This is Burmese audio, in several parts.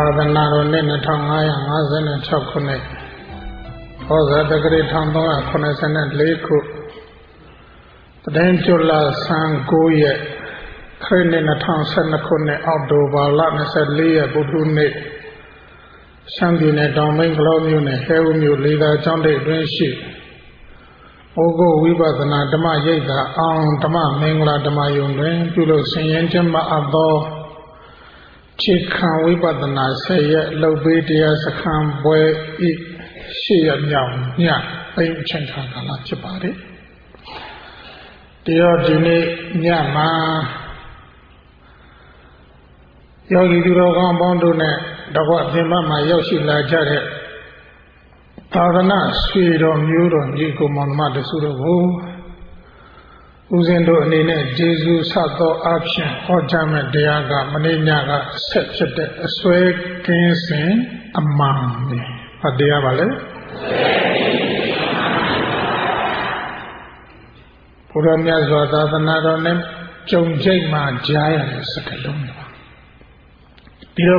သနာတော်နှစ်2556ခုနှစ်ဟောဇာတက္ကရာ1384ခုတရင်ကျွလဆန်း9ရက်ခရစ်နှစ်2012ခုနှစ်အောက်တိုဘာလ24ရက်ဗုဒ္ဓနေ့ရှမ်းပြည်နယ်တောင်ပိုင်းကလောမြို့နယ်ဟဲဦးမြို့လေးသာကျောင်းတိတ်အတွင်းရှိဩဃဝိပဿနာဓမ္မရိပ်သာအောင်ဓမ္မမင်္ဂလာဓမ္မယုံတွင်ပြုလုပ်ဆင်ရင်ကျင်းပအပ်သောခြေခံဝိပဿနာ10ရက်လှုပ်ပေးတရားစခန်းပွဲဤ10ရက်မြောက်ညပိန်ချိန်ခါကာလဖြစ်ပါတယ်တရားဒီနေ့ညမှာယောဂီသူတော်ကောင်းပေါင်းတို့နဲ့တကွပြင်ပမှာရောက်ရှိလာကြတဲ့သာသနာဆွေတော်မျိုးတော်ညီကိုမောင်နှမတို့စုတို့ကိုဦးဇင်းတို့အနေနဲ့ကျေးဇူးဆက်သောအဖြစ်ဟောကြားမဲ့တရားကမနေ့ညကအဆက်ဖြစ်တဲ့အစွဲကင်းစဉ်အမှန်ပဲ။ဘာတရားပါလဲ။ဘုရားမြတ်စွာသာသနာတော်နဲ့ကြုံကြိတ်မှကြားရတဲ့စကားလုံးတွေပါ။ပြီးတော့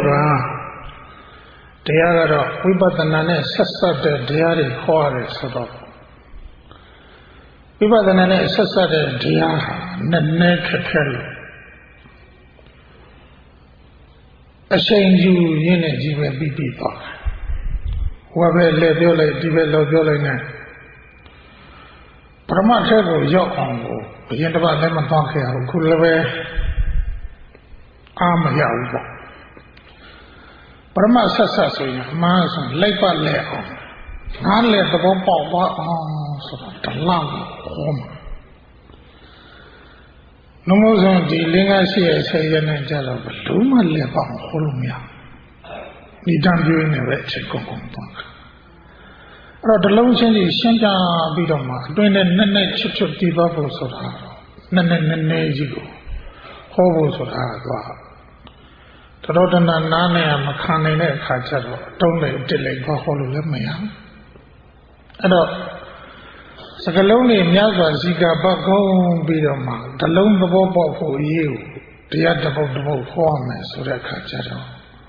တရားကတော့ဝိပဿနာနဲ့ဆက်ဆက်တဲ့တရားတွေဟောရတယ်ဆိုတော့ဝိပဿနာနဲ့ဆက်ဆက်တဲ့တရားဟာနည်းနည်းခက်ခဲလို့အချိန်ယူရင်းနဲ့ကြီးပဲပြီးသွားတယ်။ဟိုဘက်လက်ပြောလိုက်ဒီဘက်လောက်ပြောလိုက်နဲ့ပရမတ်ထဲကိုရောက်အောင်ကိုဘယင်တစ်ပတ်လည်းမသွားခဲ့ဘူးခုလည်းပဲအားမရဘူးပေါ့ပရမတ်ဆက်ဆက်ဆိုရင်အမှန်ဆိုလိုက်ပတ်လဲအောင်ငါလည်းသဘောပေါက်သွားအောင်ဆိုတာတလောက်ဟောမှာနှမိုးဆုံးဒီလင်္ကာရှိရဲ့10ရက်နဲ့ကြာတော့ဘယ်လိုမှလည်းပေါအောင်ဟောလို့မရဒီတန်ပြင်းနေပဲအချိန်ကုန်ကုန်သွားအဲ့တော့တလုံးချင်းကြီးရှင်းပြပြီးတော့မှအတွင်းနဲ့နဲ့ချွတ်ချွတ်တည်သွားဖို့ဆိုတာနဲ့ကြီးကိုဟောဖို့ဆိုတာကတော်တနာနားနဲ့မခံနိုင်တဲ့အခါကျတော့တုံးလိုက်တစ်လိုက်ဟောလို့လည်းမရဘူးအဲ့တော့စကလုံးတွေများစွာဇီကာပတ်ကုန်းပြီးတော့မှတလုံးသဘောပေါက်ဖို့အရေးကိုတရားတစ်ပုဒ်တစ်ပုဒ်ဟောမယ်ဆိုတဲ့အခါကျတော့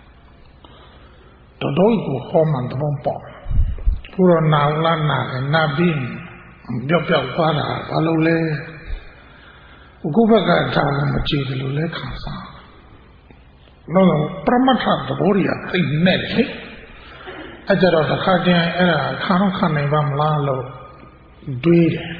တော်ကိုဟောမှသဘောပေါက်ဘုရောနာလားနာပြီးပြောက်သွားတာဘာလို့လဲအခုဘက်ကထားလို့မကြည့်တယ်လို့လည်းခံစားလို့ပရမတ်ထသဘောရသိနေတယ်လေအဲ့ကြတော့တစ်ခါတည်းအဲ့ဒါခံနိုင်ပါမလားလို့တွေးတယ်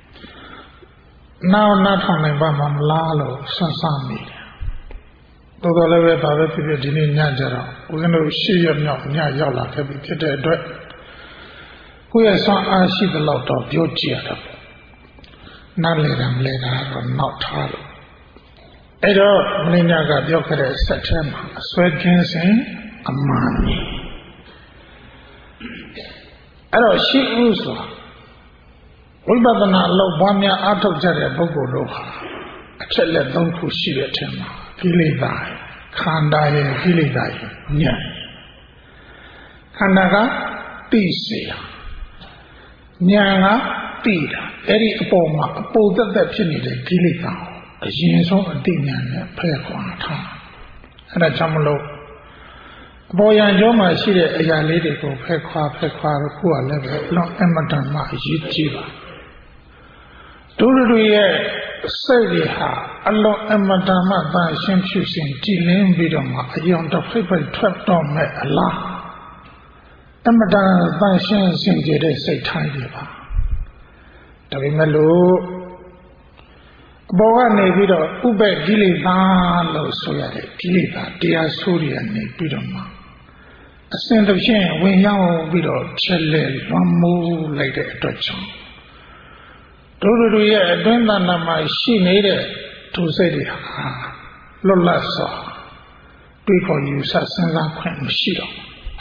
နားထောင်နိုင်ပါမလားလို့စဉ်းစားမိတယ်တော်လည်းပဲဒါပဲဖြစ်ဖြစ်ဒီနေ့ညကြတော့ဦးဇင်းတို့10ရက်မြောက်ညရောက်လာခဲ့ပြီဖြစ်တဲ့အတွက်ကိုယ့်ရဲ့ဆွမ်းအားရှိသလောက်တော့ပြောကြည့်ရတော့နားလေတာမလဲတာတော့နောက်ထားလို့အဲ့တော့မင်းညကပြောခဲ့တဲ့ဆက်ထဲမှာအစွဲကင်းစဉ်အမှန်အဲ့တော့ရှိဥစွာဝိပဿနာအလုပ်ပွားများအားထုတ်ကြတဲ့ပုဂ္ဂိုလ်တို့ဟာအချက်လက်3ခုရှိတဲ့အထက်မှာကိလေသာခန္ဓာရဲ့ကိလေသာရဲ့ညံ့ခန္ဓာကသိစေတာညံကသိတာအဲ့ဒီအပေါ်မှာအပေါ်သက်ဖြစ်နေတဲ့ကိလေသာအရင်ဆုံးအတိညာနဲ့ဖယ်ခွာထားအဲ့ဒါကြောင့်မလို့အပေါ်ရန်ကျောမှာရှိတဲ့အရာလေးတွေကိုဖယ်ခွာခုကလည်းပဲလောက်အမတန်မှအရေးကြီးပါတို့ရဲ့စိတ်တွေဟာအလွန်အမတန်မှသာရှင်းဖြူစင်ကြည်လင်းပြီးတော့မှအယုံတစ်ဖိတ်ထွက်တော့မဲ့အလားအမတန်သာရှင်းစင်ကြတဲ့စိတ်ထားတွေပါဒါပေမဲ့လို့အပေါ်ကနေပြီးတော့ဥပ္ပကိလေသာလို့ဆိုရတဲ့ကိလေသာတရားဆိုးတွေကနေပြီးတော့မှအစဉ်တစ်ဖြင့်ဝင်ရောက်ပြီးတော့ချက်လဲလွန်မိုးလိုက်တဲ့အတွက်ကြောင့်တို့ရဲ့အတွင်းသဏ္ဍာန်မှာရှိနေတဲ့သူစိတ်တွေဟာလွတ်လပ်စွာတွေးခေါ်ယူဆစဉ်းစားခွင့်မရှိတော့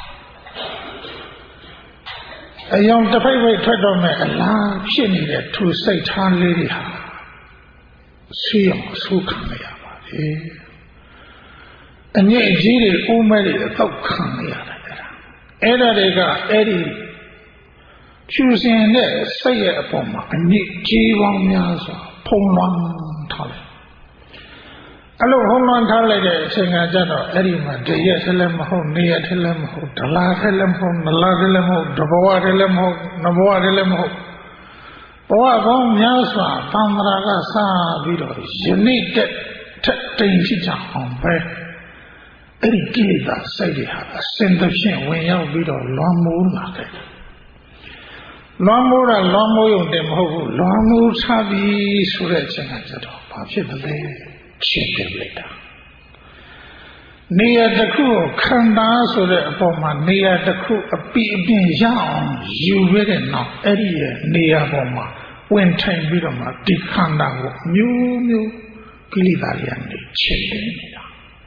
အယုံတစ်ဖိတ်ထွက်တော့မဲ့အလားဖြစ်နေတဲ့သူစိတ်ထားလေးတွေဟာဆွေးအောင်ဆိုးခံရပါလေအငြိအကြီးတွေအိုးမဲတွေအတော့ခံရတယ်အဲ့ဒါတွေကအဲ့ဒီဖြူစင်တဲ့စိတ်ရဲ့အပေါ်မှာအငြိကြီးပေါင်းများစွာဖုံးလွှမ်းထားတယ်အဲ့လိုဟုံးလွှမ်းထားလိုက်တဲ့အချိန်ကကြတော့အဲ့ဒီမှာတရက်ထဲလည်းမဟုတ်နေရက်ထဲလည်းမဟုတ်ဒလားထဲလည်းမဟုတ်နလားထဲလည်းမဟုတ်တဘဝထဲလည်းမဟုတ်နဘဝထဲလည်းမဟုတ်ဘဝပေါင်းများစွာသံဃာကစားပြီးတော့ယနေ့တက်ထက်တိမ်ဖြစ်ကြအောင်ပဲအဲ့ဒီကိလေသာစိတ်တွေဟာအစဉ်တစ်ဖြင့်ဝင်ရောက်ပြီးတော့လွန်မိုးလာတယ်လွန်မိုးတာလွန်မိုးရုံတည်းမဟုတ်ဘူးလွန်မိုးချပြီးဆိုတဲ့အချိန်ကကြတော့ဘာဖြစ်သလဲချစ်တယ်လိုက်တာနေရာတစ်ခုကိုခန္ဓာဆိုတဲ့အပေါ်မှာနေရာတစ်ခုအပြည့်အပြည့်ရအောင်ယူခဲ့တဲ့နောက်အဲ့ဒီရဲ့နေရာပေါ်မှာဝင်ထိုင်ပြီးတော့မှဒီခန္ဓာကိုမျိုးမျိုးကိလေသာတွေကနေချစ်တယ်နေတာ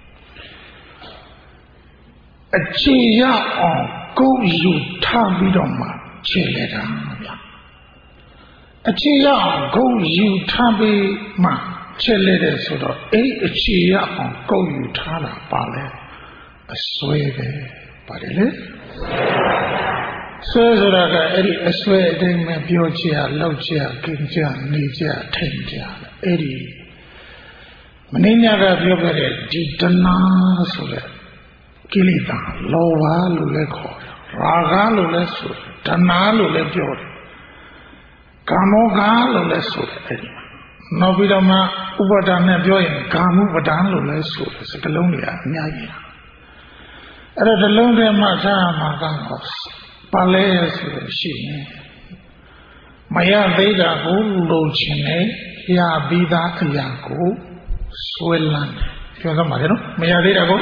အခြေရအောင်ကိုယ်ယူထားပြီးတော့မှချစ်လေတာဗျာအခြေရအောင်ကိုယ်ယူထားပြီးမှချစ်လေတယ်ဆိုတော့အဲ့ဒီအခြေရအောင်ကိုယ်ယူထားတာပါလဲအစွဲပဲပါတယ်လေဆွဲဆိုတာကအဲ့ဒီအစွဲအတိုင်းပဲပြောချင်လောက်ချင်กินချင်နေချင်ထိုင်ချင်အဲ့ဒီမင်းညကပြောခဲ့တဲ့ဒီတဏှာဆိုတဲ့ကိလေသာလောဘလို့လည်းခေါ်တယ်ရာဂလို့လည်းဆိုတယ်တဏှာလို့လည်းပြောတယ်ကာမောဂလို့လည်းဆိုတယ်အဲ့ဒီနောက်ပြီးတော့မှဥပါဒာနဲ့ပြောရင်ကာမှုပဒံလို့လည်းဆိုတယ်စကလုံးတွေအများကြီးအဲ့တော့ဒီလုံးထဲမှာသာမှာကတော့ပါလဲဆိုလို့ရှိရင်မရသေးတာကိုလိုချင်တယ်ရပြီးသားအရာကိုဆွဲလန်းပြောသမှာလေနော်မရသေးတာကို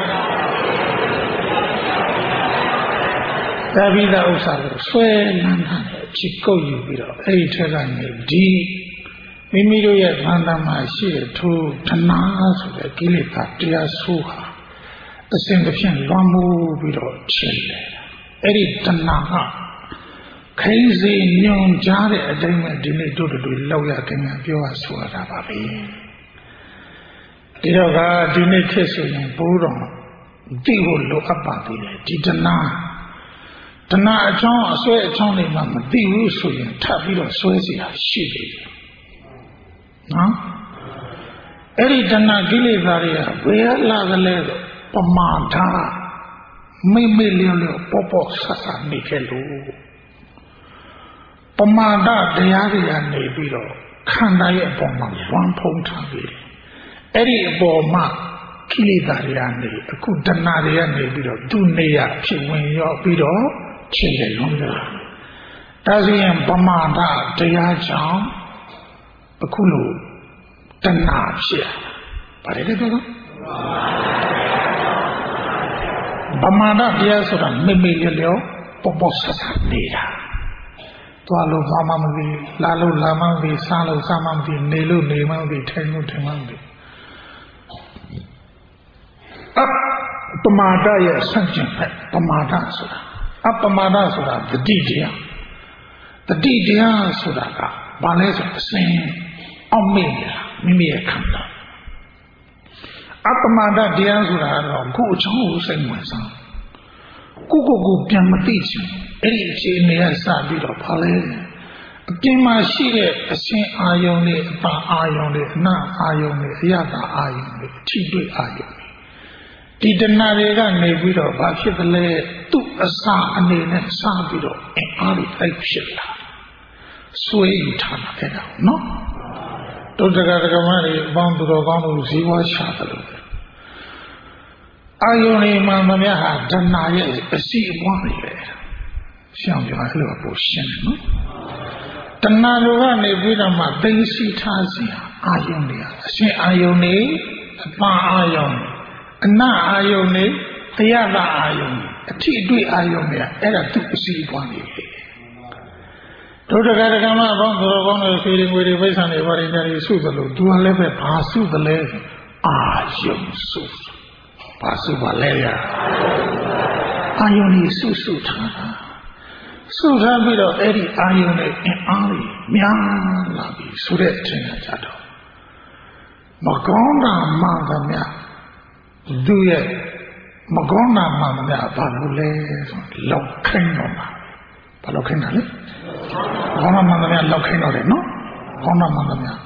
ရပြီးသားဥစ္စာကိုဆွဲလန်းတာချစ်ကုတ်ယူပြီးတော့အဲ့ဒီထက်ကနေဒီမိမိတို့ရဲ့သံတမှာရှိတဲ့ထိုတဏှာဆိုတဲ့ကိလေသာတရားဆိုးဟာအစဉ်တစ်ဖြင့်လွှမ်းမိုးပြီးတော့ချစ်တယ်အဲ့ဒီတဏှာကခိုင်းစေညွန်ကြားတဲ့အတိုင်းပဲဒီနေ့တို့တို့လောက်ရခင်ဗျပြောရဆိုရတာပါပဲဒီတော့ကဒီနေ့ခေတ်ဆိုရင်ဘိုးတော်သိဖို့လိုအပ်ပါသေးတယ်ဒီတဏှာအကြောင်းအစွဲအချောင်းတွေမှမသိဘူးဆိုရင်ထပ်ပြီးတော့ဆွဲเสียရှိတယ်နော်အဲ့ဒီတဏှာကိလေသာတွေကဘယ်လာသလဲဆိုပမာဒမိမိလျော်လျော်ပေါ်ပေါ်ဆဆနေခဲ့လို့ပမာဒတရားတွေကနေပြီးတော့ခန္ဓာရဲ့အပေါ်မှာဝမ်းဖုံးထားပြီးအဲ့ဒီအပေါ်မှာကိလေသာတွေကနေအခုတဏှာတွေကနေပြီးတော့သူ့နေရဖြစ်ဝင်ရောပြီးတော့ချစ်တယ်လုံးလားဒါဆိုရင်ပမာဒတရားကြောင့်အခုလို့တဏှာဖြစ်ပါတယ်လေတော့ပမာဒတရားဆိုတာမိမိလျော်လျော်ပေါ်ပေါ်ဆဆနေတာသွားလို့သွားမှမသိလာလို့လာမှမသိစားလို့စားမှမသိနေလို့နေမှမသိထိုင်လို့ထိုင်မှမသိပမာဒရဲ့ဆန့်ကျင်ဘက်ပမာဒဆိုတာပမာဒဆိုတာတတိတရားဆိုတာကဘာလဲဆိုအစဉ်အောင်မေ့နေတာမိမိရဲ့ခန္ဓာပမာဒတရားဆိုတာကတော့ကိုယ်အချောင်းကိုစိတ်ဝင်စားကိုပြန်မသိချင်အဲ့ဒီအခြေအနေကစပြီးတော့ဘာလဲအပြင်မှာရှိတဲ့အစဉ်အာယုံတွေအပါအာယုံတွေအနာအာယုံတွေအယတာအာယုံတွေအထိတွေ့အာယုံတွေဒီတဏှာတွေကနေပြီးတော့ဘာဖြစ်သလဲသူ့အစာအနေနဲ့စပြီးတော့အားတွေလိုက်ဖြစ်လာဆွေးယူထားတာအဲ့ဒါနော်တို့တရားဓမ္မတွေအပေါင်းသူတော်ကောင်းတို့ဇီဝရှာတယ်လို့အာယုန်တွေမှာမများဟာတဏှာရဲ့အစီအပွားတွေပဲရှင်းပြအဲ့လိုပို့ရှင်းတယ်နော်တဏှာလိုကနေပြီးတော့မှသိသိထားစီအာယုန်တွေအရှင်အာယုန်တွေအပါအာယုန်အနအာယုန်တွေအယတအာယုန်အထိအတွေ့အာယုန်တွေအဲ့ဒါသူ့အစီအပွားတွေပဲတို့တရားဓမ္မဘောင်းသူတော်ကောင်းတွေဆွေတွေငွေတွေပိဿံတွေဘာတွေညာတွေစုသလိုသူကလည်းပဲဘာစုသလဲအာယုန်စုဘာစုပါလဲရအာယုန်ကြီးစုထားတာစုထားပြီးတော့အဲ့ဒီအာယုန်နဲ့အင်အားကြီးများလာပြီဆိုတဲ့အချိန်ကကြတော့မကောင်းတာမှန်သမျှသူရဲ့မကောင်းတာမှန်သမျှဘာလို့လဲဆိုလောက်ခိုင်းတော့မှာဘာလို့ခိုင်းတာလဲကောင်းတာမှန်သမျှလောက်ခိုင်းတော့တယ်နော်ကောင်းတာမှန်သမျှ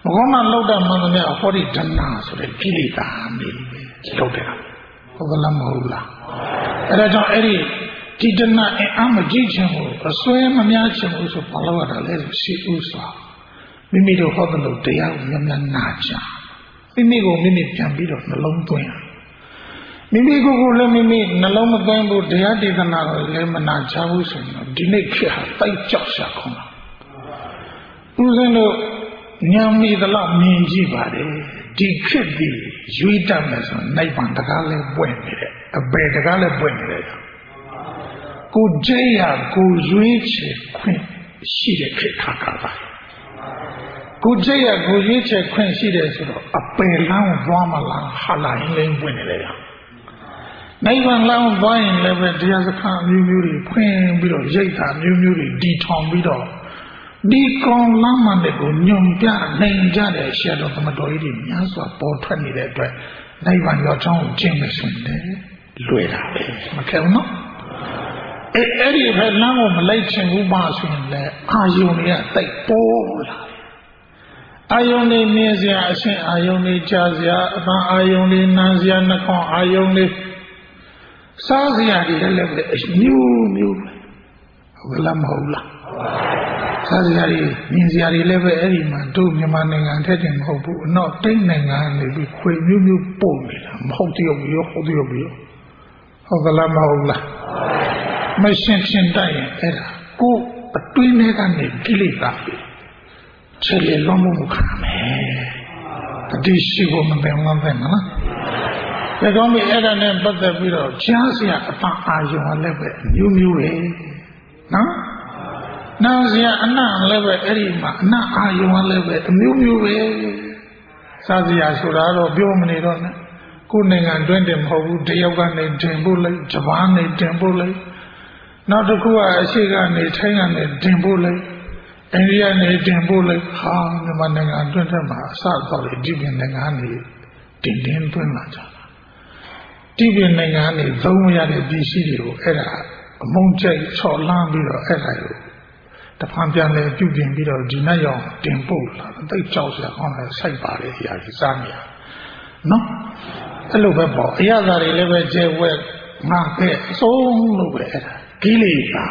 မကောင်းမှလောက်တာမှန်သမျှဟောဒီဒနာဆိုတဲ့ကိလေသာနေပဲလောက်တယ်ဟုတ်ကလားမဟုတ်လားအဲ့ဒါကြောင့်အဲ့ဒီဒနာအင်အားမကြည့်ချင်ဘူးအစွဲမများချင်ဘူးဆိုဘာလို့ရတာလဲရှိဥစွာမိမိတို့ဟောတဲ့လို့တရားကိုများများနာကြမိမိကိုမိမိပြန်ပြီးတော့နှလုံးသွင်းမိမိကိုယ်ကိုလည်းမိမိနှလုံးမသွင်းဘူးတရားဒေသနာကိုလည်းမနာချဘူးဆိုရင်ဒီနေ့ခေတ်ဟာတိုက်ကြောက်ရှာခေါင်းဦးဇင်းတို့ညံမိသလောက်မြင်ကြည့်ပါတယ်ဒီခေတ်ဒီရွေးတတ်မယ်ဆိုရင်နိုင်ပန်တကားလည်းပွင့်နေတယ်အပေတကားလည်းပွင့်နေတယ်ကိုကြဲရကိုရွေးချယ်ခွင့်ရှိတဲ့ခေတ်ခါကပါကိုကြဲရကိုရွေးချယ်ခွင့်ရှိတယ်ဆိုတော့အပေလမ်းသွားမလားဟာလာရင်လည်းပွင့်နေတယ်နိုင်ပန်လမ်းသွားရင်လည်းပဲတရားစခန်းမျိုးမျိုးတွေဖွင့်ပြီးတော့ရိတ်တာမျိုးမျိုးတွေတီထောင်ပြီးတော့ဒီကောင်လမ်းမတွေကိုညွန်ပြနိုင်ကြတဲ့ဆရာတော်သမတော်ကြီးတွေများစွာပေါ်ထွက်နေတဲ့အတွက်နိုင်ပန်ရောချောင်းကိုကျင့်မယ်ဆိုရင်လွယ်တာပဲမခဲဘူးနော်အဲ့ဒီဘက်လမ်းကိုမလိုက်ချင်ဘူးပါဆိုရင်လည်းအာယုန်တွေကတိတ်ပေါ်လာတယ်အာယုန်တွေမြင်စရာအရှင်းအာယုန်တွေကြားစရာအပန်းအာယုန်တွေနားစရာနှာခေါင်းအာယုန်တွေစားစရာတွေလည်းပဲမျိုးမျိုးဟုတ်လားမဟုတ်လားစားစရာတွေမြင်စရာတွေလည်းပဲအဲ့ဒီမှာတို့မြန်မာနိုင်ငံထက်တင်မဟုတ်ဘူးအနောက်တိတ်နိုင်ငံနေပြီးခွေမျိုးမျိုးပို့နေတာမဟုတ်တရုတ်ရောဟုတ်တရုတ်ရောဟုတ်ကလားမဟုတ်လားမရှင်းရှင်းတိုက်ရင်အဲ့ဒါကိုအတွင်းထဲကနေကိလေသာချေလေလုံးမှုခံမယ်တတိရှိဖို့မပင်မပဲနော်ဒါကြောင့်အဲ့ဒါနဲ့ပတ်သက်ပြီးတော့ကြားစရာအပန်းအာယုံလည်းပဲမျိုးမျိုးပဲနော်နာစရာအနံ့လည်းပဲအဲ့ဒီမှာအနံ့အာယုံလည်းပဲအမျိုးမျိုးပဲစားစရာဆိုတာတော့ပြောမနေတော့နဲ့ကိုယ်နိုင်ငံတွင်းတင်မဟုတ်ဘူးတယောက်ကနေတင်ဖို့လိုက်ဂျပန်နေတင်ဖို့လိုက်နောက်တစ်ခုကအရှိကနေထိုင်းကနေတင်ဖို့လိုက်အိန္ဒိယနေတင်ဖို့လိုက်ဟာမြန်မာနိုင်ငံတွင်းထက်မှာအစတော့လေဒီပြင်နိုင်ငံနေတင်သွင်းလာကြတာဒီပြင်နိုင်ငံနေသုံးမရတဲ့ပစ္စည်းတွေကိုအဲ့ဒါအမုန်းကျိတ်ချော်လန်းပြီးတော့အဲ့ဒါကိုတဖန်ပြန်လဲပြုပြင်ပြီးတော့ဒီနေ့ရောတင်ပို့လာတိတ်ကြောက်စရာကောင်းတယ်စိုက်ပါလေအရာကြီးစားနေရနော်အဲ့လိုပဲပေါ့အရာသားတွေလည်းပဲကျဲဝဲငါပဲအဆုံးလို့ပဲအဲ့ဒါကိလေသာ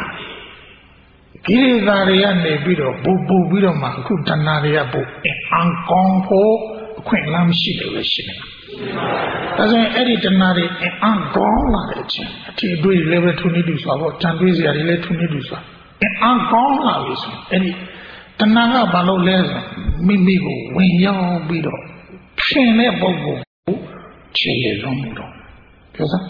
တွေကနေပြီးတော့ပူပြီးတော့မှအခုတဏှာတွေကပိုအံကောင်းဖို့အခွင့်အလမ်းမရှိတယ်လို့ရှိတယ်ဒါဆိုရင်အဲ့ဒီတဏှာတွေအံကောင်းလာတဲ့အချိန်အထီးတွေလည်းပဲထုံနေတူစွာပေါ့တန်တွေးစရာတွေလည်းထုံနေတူစွာအံကောင်းလာပြီဆိုအဲ့ဒီတဏှာကဘာလို့လဲဆိုမိမိကိုဝင်ရောက်ပြီးတော့ရှင်တဲ့ပုဂ္ဂိုလ်ကိုခြေရလုံးမှုတော့ပြောစမ်း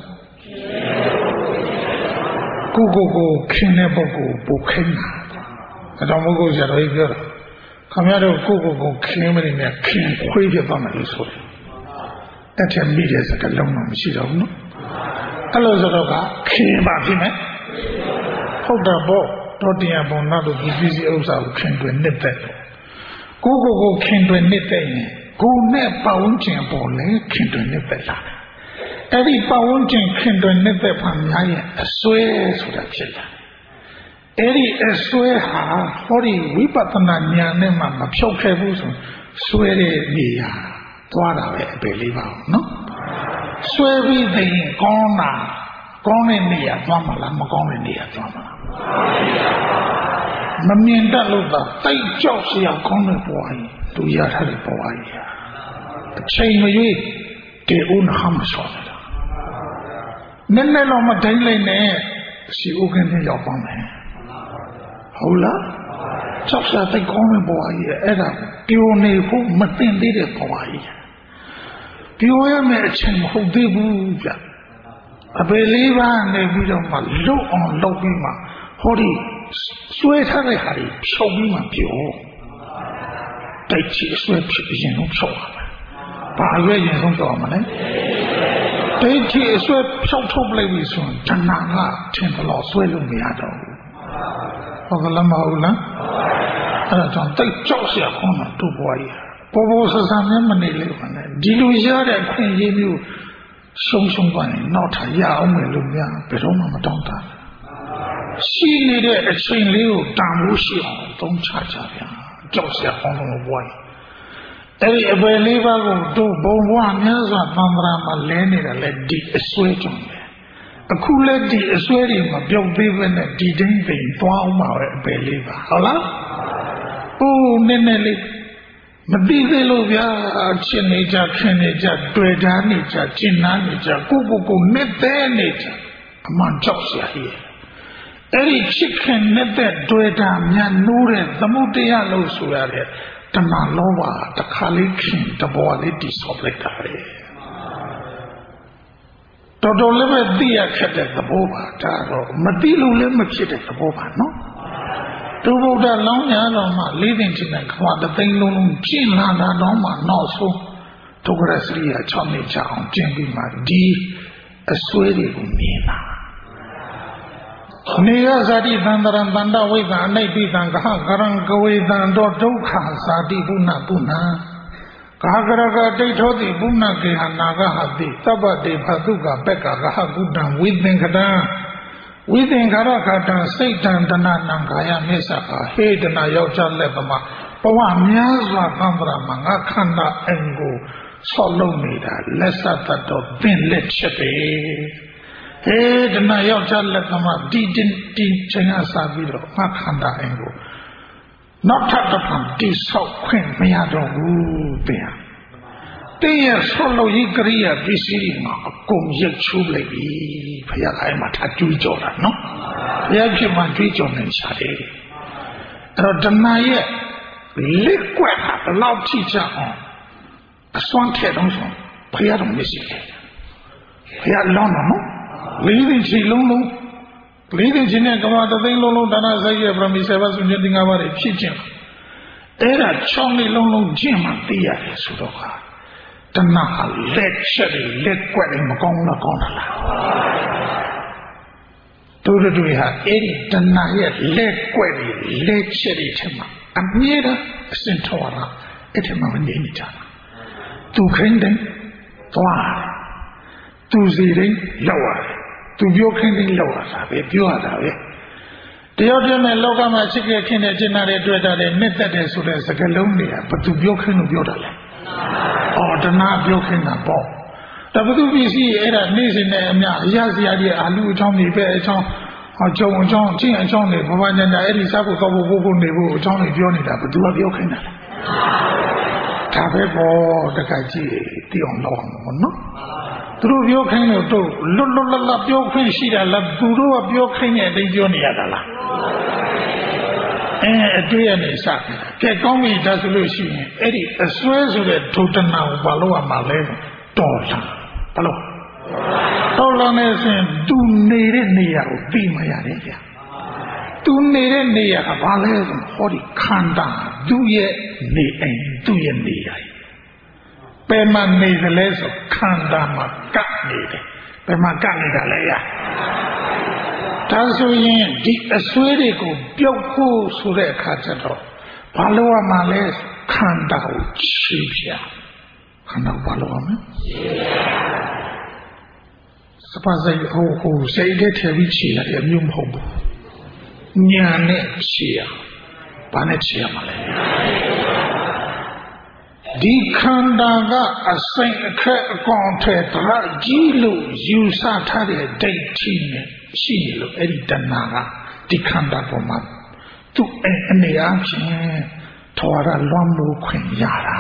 ကိုခင်တဲ့ပုဂ္ဂိုလ်ပူခိနေတာအတော်မဟုတ်ဆရာတော်ကြီးပြောတာခင်ဗျားတို့ကိုခင်မနေနဲ့ခင်ခွေးပြသွားမယ်လို့ဆိုတယ်အဲ့ထက်မိတဲ့စကားလုံးတော့မရှိတော့ဘူးနော်အဲ့လိုဆိုတော့ကခင်ပါဖြစ်မယ်ဟုတ်တယ်ပေါ့တော်တရားပုံနောက်တို့ဒီပစ္စည်းဥစ္စာကိုခင်တွင်နှစ်သက်ကိုခင်တွင်နှစ်သက်ရင်ကိုနဲ့ပတ်ဝန်းကျင်ပေါ်လဲခင်တွင်နှစ်သက်လာတယ်အဲ့ဒီပတ်ဝန်းကျင်ခင်တွင်နှစ်သက်ဖန်များရဲ့အစွဲဆိုတာဖြစ်လာအဲ့ဒီအစွဲဟာဟောဒီဝိပဿနာဉာဏ်နဲ့မှမဖြုတ်ခဲ့ဘူးဆိုစွဲတဲ့နေရာသွားတာပဲအပေလေးပါနော်စွဲပြီးသိရင်ကောင်းတဲ့နေရာသွားမလားမကောင်းတဲ့နေရာသွားမလားမမြင်တတ်လို့သာတိတ်ကြောက်စရာကောင်းတဲ့ဘဝကြီးသူရထားတဲ့ဘဝကြီးအချိန်မရွေးတေဦးနာမဆော်နေတာနည်းနည်းတော့မတိုင်းလိုက်နဲ့စီဥက္ကဋ္ဌရောက်ပါမယ်ဟုတ်လားကြောက်စရာတိတ်ကောင်းတဲ့ဘဝကြီးအဲ့ဒါပြိုနေဖို့မသိသေးတဲ့ဘဝကြီးပြိုရမယ့်အချိန်မဟုတ်သေးဘူးဗျအပေလေးပါးနေပြီးတော့မှလုတ်အောင်လုပ်ပြီးမှဟောဒီစွဲထားတဲ့ဟာတွေဖြုတ်ပြီးမှပြိုတိုက်ချီအစွဲဖြစ်ရင်တော့ဖြုတ်ရမယ်ဘာရွေးရင်ဆုံးတော့မလဲဒိဋ္ဌိအစွဲဖြုတ်ထုတ်လိုက်ပြီဆိုရင်တဏှာကထင်တယ်လို့စွဲလို့မရတော့ဘူးဟုတ်ကလားမဟုတ်လားအဲ့ဒါကြောင့်တိတ်ကြောက်စရာကောင်းတာတို့ဘွားကြီးပေါ်ဆဆနဲ့မနေလို့ပါနဲ့ဒီလိုရတဲ့အခွင့်အရေးမျိုးဆုံးသွားရင်နောက်ထပ်ရအောင်မယ်လို့များဘယ်တော့မှမတောင်းတရှိနေတဲ့အချိန်လေးကိုတန်ဖို့ရှိအောင်သုံးချကြဗျာကြောက်စရာကောင်းလို့ဘွားကြီးအဲ့ဒီအပယ်လေးပါးကိုတို့ဘုံဘဝများစွာသံဃာမှာလဲနေတာလေဒီအစွဲကြောင့်ပဲအခုလက်ဒီအစွဲတွေမပြုတ်သေးပဲနဲ့ဒီတိုင်းသိမ်သွားအောင်ပါပဲအပယ်လေးပါဟုတ်လားအိုးနည်းနည်းလေးမသိသေးလို့ဗျာချစ်နေကြခင်နေကြတွေ့တာနေကြကျင်နာနေကြကိုနှစ်သေးနေကြအမှန်ကြောက်စရာကြီးအဲ့ဒီချစ်ခင်နဲ့တွေ့တာများနိုးတဲ့သမုဒ္ဒယလို့ဆိုရတဲ့တဏှာလောဘတခါလေးခင်တဘောလေးတိဆောက်လိုက်တာလေတော်တော်လေးပဲသိရခက်တဲ့သဘောပါဒါတော့မသိလို့လည်းမဖြစ်တဲ့သဘောပါနော်သူဗုဒ္ဓလောင်းညာတော်မှာလေးသိင်ချင်းတဲ့ခဝတသိန်းလုံးလုံးကျင့်လာတာတော့မှနောက်ဆုံးဒုက္ခရစရိယာ6နှစ်ကြာအောင်ကျင့်ပြီးမှဒီအစွဲတွေကိုမြင်လာနေယဇာတိသံတရံတန္တဝိသံအနိပိသံကဟကရံကဝေသံတော့ဒုက္ခဇာတိပုဏ္ဏပုဏ္ဏကာကရကဒိဋ္ဌောတိပုဏ္ဏကေဟနာဂဟတိသဗ္ဗတေဖသုကပက္ခဂဟကုတံဝိသင်္ခတံဝိသင်္ခရခတံစိတ်တံတဏနံကာယမေသကဟေတနာယောက်ျားလက်သမားဘဝများစွာသံဃာမှာငါခန္ဓာအင်ကိုဆောက်လုပ်နေတာလက်ဆက်တတ်တော့ပင်လက်ချက်ပဲဟေတနာယောက်ျားလက်သမားဒီချင်းကစားပြီးတော့ငါခန္ဓာအင်ကိုနောက်ထပ်တစ်ဖန်တိဆောက်ခွင့်မရတော့ဘူးတရားတင်းရဲ့ဆောက်လုပ်ရေးကရိယာပစ္စည်းမှာအကုန်ရိတ်ချိုးလိုက်ပြီဘုရားအဲ့မှာထားကြွေးကြော်တာနော်ဘုရားဖြစ်မှကြွေးကြော်နေရှာတယ်အဲ့တော့ဓမ္မရဲ့လက်ကွက်ဟာဘယ်လောက်ထိချအောင်အစွမ်းထက်တော့ဆိုဘုရားတော်မရှိတယ်ဘုရားလောင်းတော့နော်လေးသိချီလုံးလုံးလေးသိချီနဲ့ကမ္ဘာတသိန်းလုံးလုံးဒါနဆိုင်ရဲ့ပရမီဆေဘဆုညတိငါးပါးတွေဖြစ်ခြင်းအဲ့ဒါ6နှစ်လုံးလုံးကျင့်မှသိရတယ်ဆိုတော့ဟာတဏှာလက်ချက်တွေလက်ကွက်တွေမကောင်းလားကောင်းတာလားတို့တွေဟာအဲ့ဒီတဏှာရဲ့လက်ကွက်တွေလက်ချက်တွေထဲမှာအမြဲတမ်းအစင်ထော်တာအဲ့ဒီမှာမနေကြတာသူခိုင်းတယ်သွားသူစီတိုင်းလောက်ရတယ်သူပြောခိုင်းတယ်လောက်ရတာပဲပြောရတာပဲတယောက်တည်းနဲ့လောကမှာချစ်ခဲ့ခင်တဲ့ကျင့်တဲ့တွေ့တာတဲ့နှစ်သက်တယ်ဆိုတဲ့စကားလုံးတွေကဘသူပြောခိုင်းလို့ပြောတာလဲအော်တဏှာပြောခိုင်းတာပေါ့ဒါဘသူပစ္စည်းအဲ့ဒါနေ့စဉ်နဲ့အများအရာစရာကြီးအာလူအချောင်းတွေပဲအချောင်းဂျုံအချောင်းချင်းအချောင်းတွေဘဝညံတာအဲ့ဒီစားဖို့ကောက်ဖို့ကိုနေဖို့အချောင်းတွေပြောနေတာဘသူကပြောခိုင်းတာလဲဒါပဲပေါ့တခါကြည့်သိအောင်လုပ်အောင်ပေါ့နော်သူတို့ပြောခိုင်းလို့တော့လွတ်လပ်ပြောခွင့်ရှိတာလားသူတို့ကပြောခိုင်းတဲ့အတိုင်းပြောနေရတာလားအတွေ့အနေစကဲကောင်းပြီဒါဆိုလို့ရှိရင်အဲ့ဒီအစွဲဆိုတဲ့ဒုတနာကိုဘာလို့ရမှာလဲတော်လာဘာလို့တော်လာနေစဉ်သူနေတဲ့နေရာကိုသိမှရတယ်ဗျာသူနေတဲ့နေရာကဘာလဲဆိုဟောဒီခန္ဓာသူ့ရဲ့နေအိမ်သူ့ရဲ့နေရာဘယ်မှာနေသလဲဆိုခန္ဓာမှာကပ်နေတယ်ဘယ်မှာကပ်နေတာလဲရဒါဆိုရင်ဒီအစွဲတွေကိုပြုတ်ဖို့ဆိုတဲ့အခါကျတော့ဘာလို့ရမှာလဲခန္ဓာကိုခြေပြခန္ဓာဘာလို့ရမလဲစပါးစိတ်ဟိုစိတ်တဲ့ထည့်ပြီးခြေရတယ်အမျိုးမဟုတ်ဘူးညာနဲ့ခြေရဘာနဲ့ခြေရမှာလဲဒီခန္ဓာကအစိမ်အခက်အကောင်ထဲတရကြီးလို့ယူဆထားတဲ့ဒိဋ္ဌိနဲ့ရှိနေလို့အဲ့ဒီတဏှာကဒီခန္ဓာပေါ်မှာသူ့အနေအချင်းထောရလွမ်းလို့ခွင့်ရတာ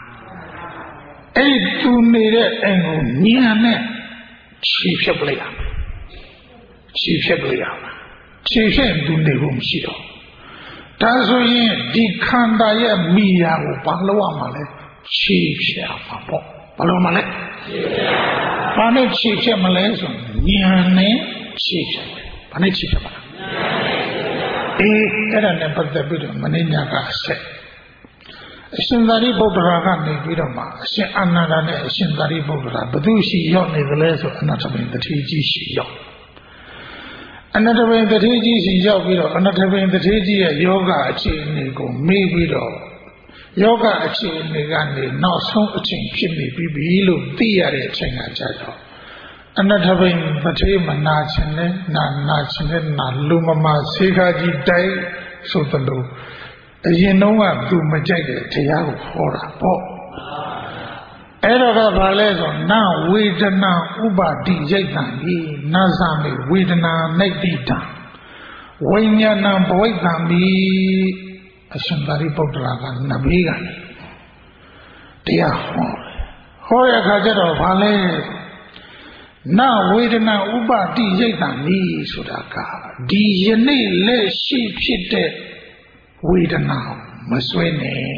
အဲ့ဒီသူနေတဲ့အင်ကိုညာနဲ့ခြေဖြတ်ပလိုက်ရမယ်ခြေဖြတ်ပလိုက်ရမယ်ခြေဖြတ်သူနေဖို့မရှိတော့ဒါဆိုရင်ဒီခန္ဓာရဲ့မိယာကိုဘာလို့ရမှာလဲခြေဖြတ်မှာပေါ့ဘာလို့မလဲဘာနဲ့ခြေဖြတ်မလဲဆိုညာနဲ့ခြေဖြတ်ဘာနဲ့ခြေဖြတ်ပါလဲအဲ့ဒါနဲ့ပတ်သက်ပြီးတော့မင်းညာကအဆက်အရှင်သာရိပုတ္တရာကနေပြီးတော့မှအရှင်အာနန္ဒာနဲ့အရှင်သာရိပုတ္တရာဘသူရှိရောက်နေသလဲဆိုအနတ္တပင်တတိကြီးရှိရောက်အနတ္တပင်တတိကြီးရှိရောက်ပြီးတော့အနတ္တပင်တတိကြီးရဲ့ယောဂအခြေအနေကိုမေးပြီးတော့ယောဂအခြေအနေကနေနောက်ဆုံးအချိန်ဖြစ်နေပြီလို့သိရတဲ့အချိန်ကကြာတော့အနတ္တပင်တတိမနာခြင်းနဲ့နာခြင်းနဲ့နာလူမမဆေခါကြီးတိုက်ဆိုသလိုအရင်တော့ကသူမကြိုက်တဲ့တရားကိုဟောတာပေါ့အဲ့တော့ကဘာလဲဆိုနာဝေဒနာဥပါတိရိတ်တံဤနာဇာမေဝေဒနာနိတိတံဝိညာဏဘဝိတံဤအရှင်သာရိပုတ္တရာကနဘေးကတရားဟောတဲ့အခါကျတော့ဘာလဲနာဝေဒနာဥပါတိရိတ်တံဤဆိုတာကဒီယနေ့လက်ရှိဖြစ်တဲ့ဝေဒနာမစွဲနဲ့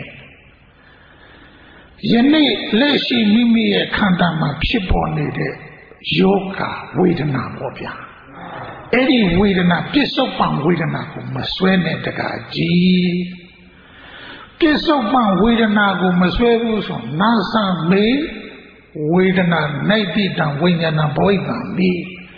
ယနေ့လက်ရှိမိမိရဲ့ခန္ဓာမှာဖြစ်ပေါ်နေတဲ့ယောဂဝေဒနာပေါ့ဗျာအဲ့ဒီဝေဒနာပြစ္ဆုတ်ပံဝေဒနာကိုမစွဲနဲ့တကားကြီးပြစ္ဆုတ်ပံဝေဒနာကိုမစွဲဘူးဆိုနာသမေဝေဒနာနိုင်တိတံဝိညာဏဘဝိတံမိ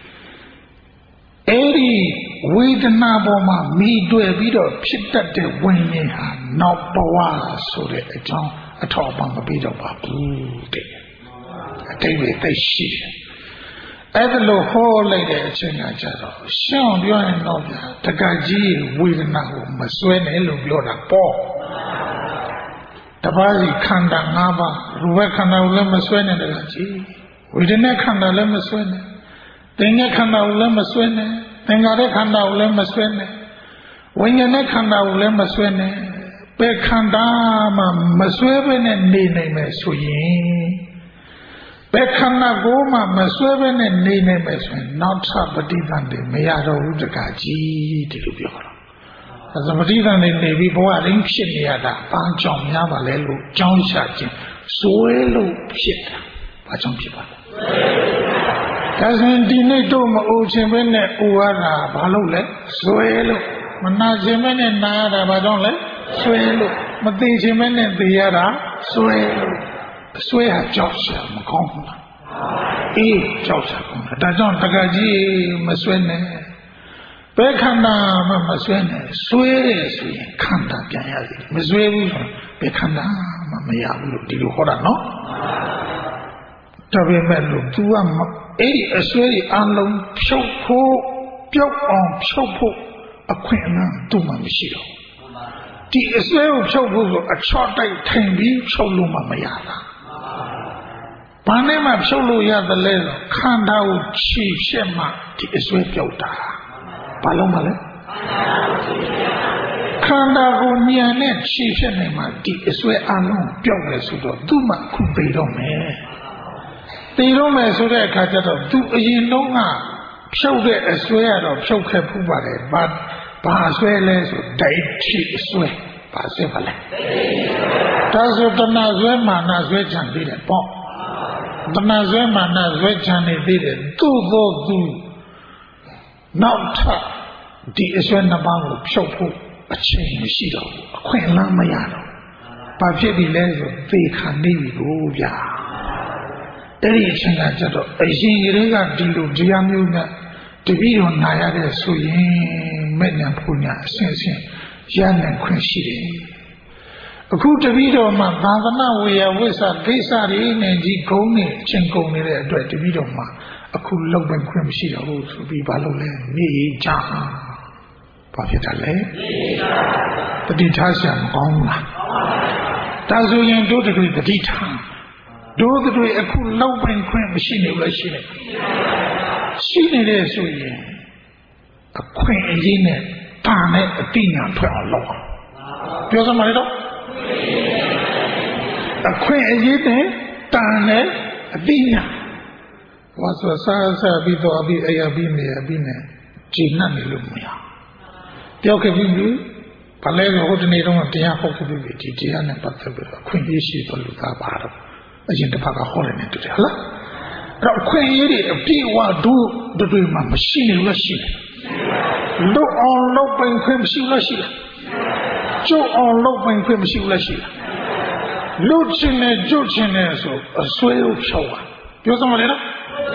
အဲ့ဒီဝေဒနာပေါ်မှာမိတွေ့ပြီးတော့ဖြစ်တတ်တဲ့ဝိညာဉ်ဟာနောက်ဘဝဆိုတဲ့အကြောင်းအထောက်အပံ့မပေးတော့ပါဘူးတဲ့အတိတ်ပဲသိရှိတယ်အဲ့ဒါလို့ဟောလိုက်တဲ့အချိန်ကကြတော့ရှင်းအောင်ပြောရင်တော့ဗျာတက္ကကြီးဝေဒနာကိုမစွဲနဲ့လို့ပြောတာပေါ့တပါးစီခန္ဓာ၅ပါးရူပခန္ဓာကိုလည်းမစွဲနဲ့တက္ကကြီးဝေဒနာခန္ဓာလည်းမစွဲနဲ့သင်္ညခန္ဓာကိုလည်းမစွဲနဲ့သင်္ခါရခန္ဓာကိုလည်းမစွဲနဲ့ဝိညာဉ်ခန္ဓာကိုလည်းမစွဲနဲ့ဘယ်ခန္ဓာမှမစွဲဘဲနဲ့နေနိုင်မယ်ဆိုရင်ဘယ်ခန္ဓာကိုမှမစွဲဘဲနဲ့နေနိုင်မယ်ဆိုရင်နောက်ထပ်ပဋိသန္ဓေမရတော့ဘူးတက္ကကြီးဒီလိုပြောတော့အဲပဋိသန္ဓေနေပြီးဘဝရင်းဖြစ်နေရတာဘာကြောင့်များပါလဲလို့ကြောင်းရှာခြင်းစွဲလို့ဖြစ်တာဘာကြောင့်ဖြစ်ပါလဲဒါဆိုရင်ဒီနေ့တော့မအိုချင်ဘဲနဲ့အိုရတာဘာလို့လဲစွဲလို့မနာချင်ဘဲနဲ့နာရတာဘာကြောင့်လဲစွဲလို့မသိချင်ဘဲနဲ့သိရတာစွဲလို့အစွဲဟာကြောက်ရှာမကောင်းဘူးလားအေးကြောက်ရှာကောင်းတယ်ဒါကြောင့်တက္ကကြီးမစွဲနဲ့ဘယ်ခန္ဓာမှမစွဲနဲ့စွဲတယ်ဆိုရင်ခန္ဓာပြန်ရစီမစွဲဘူးဆိုဘယ်ခန္ဓာမှမရဘူးလို့ဒီလိုဟောတာနော်ဒါပေမဲ့လို့ तू ကအဲ့ဒီအစွဲကြီးအလုံးဖြုတ်ဖို့ပြုတ်အောင်ဖြုတ်ဖို့အခွင့်အလမ်းသူ့မှာမရှိတော့ဒီအစွဲကိုဖြုတ်ဖို့ဆိုအချော့တိုက်ထိုင်ပြီးဖြုတ်လို့မှမရတာဘာနဲ့မှဖြုတ်လို့ရတယ်လဲဆိုခန္ဓာကိုခြေဖြက်မှဒီအစွဲပြုတ်တာဘာလို့မလဲခန္ဓာကိုညံနဲ့ခြေဖြက်နေမှဒီအစွဲအလုံးပြုတ်တယ်ဆိုတော့သူ့မှာခုသိတော့မယ်သိတော့မယ်ဆိုတဲ့အခါကျတော့သူအရင်တုန်းကဖြုတ်တဲ့အစွဲကတော့ဖြုတ်ခဲ့ဖူးပါတယ်ဘာဆွဲလဲဆိုဒိဋ္ဌိဆွဲဘာဆွဲပါလဲဒါဆိုတဏှာဆွဲမာနဆွဲချံသေးတယ်ပေါ့တဏှာဆွဲမာနဆွဲချံနေသေးတယ်သူ့သောသူနောက်ထပ်ဒီအစွဲနှစ်ပါးကိုဖြုတ်ဖို့အချိန်မရှိတော့ဘူးအခွင့်အလမ်းမရတော့ဘာဖြစ်ပြီလဲဆိုသေခါနေပြီကိုဗျာအဲ့ဒီအချိန်ကကျတော့အရင်ကလေးကဒီလိုတရားမျိုးနဲ့တပည့်တော်နာရတဲ့ဆိုရင်မဲ့ညာဖူညာအစဉ်စဉ်ရနိုင်ခွင့်ရှိတယ်အခုတပည့်တော်မှာသာသနာဝေယဝိသကိစ္စတွေနဲ့ကြီးဂုံးနေအချင်းကုန်နေတဲ့အတွက်တပည့်တော်မှာအခုလောက်ပဲခွင့်မရှိတော့ဘူးဆိုပြီးဘာလို့လဲနေကြဘာဖြစ်တာလဲတတိထားဆရာမကောင်းဘူးလားဒါဆိုရင်တို့တွေတတိထားတို့တွေအခုလောက်ပဲခွင့်မရှိနေလို့ရှိနေရှိနေတဲ့ဆိုရင်အခွင့်အရေးနဲ့တာနဲ့အတိညာထွက်အောင်လုပ်အောင်ပြောစမ်းပါလေတော့အခွင့်အရေးနဲ့တာနဲ့အတိညာဝါဆိုစားပြီးတော့အပြီးအရာပြီးနေပြီးနေဂျင်းနဲ့နေလို့မရပြောခဲ့ပြီဘာလဲဟိုတနေ့တော့တရားဟောခဲ့ပြီဒီတရားနဲ့ပတ်သက်ပြီးအခွင့်အရေးရှိတော်လူသားပါတော့အရင်တစ်ဖက်ကဟောတယ်နဲ့တူတယ်ဟုတ်လားအဲ့တော့ခွင့်ရည်တွေအပြည့်အဝတို့တွေမှမရှိနေလို့ရှိတယ်လုတ်အောင်လုတ်ပိုင်ခွင့်မရှိလို့ရှိတယ်ကျုပ်အောင်လုတ်ပိုင်ခွင့်မရှိလို့ရှိတယ်လုတ်ချင်တယ်ကျုပ်ချင်တယ်ဆိုအစွဲကိုဖြောက်ပါပြောစမ်းမလဲနော်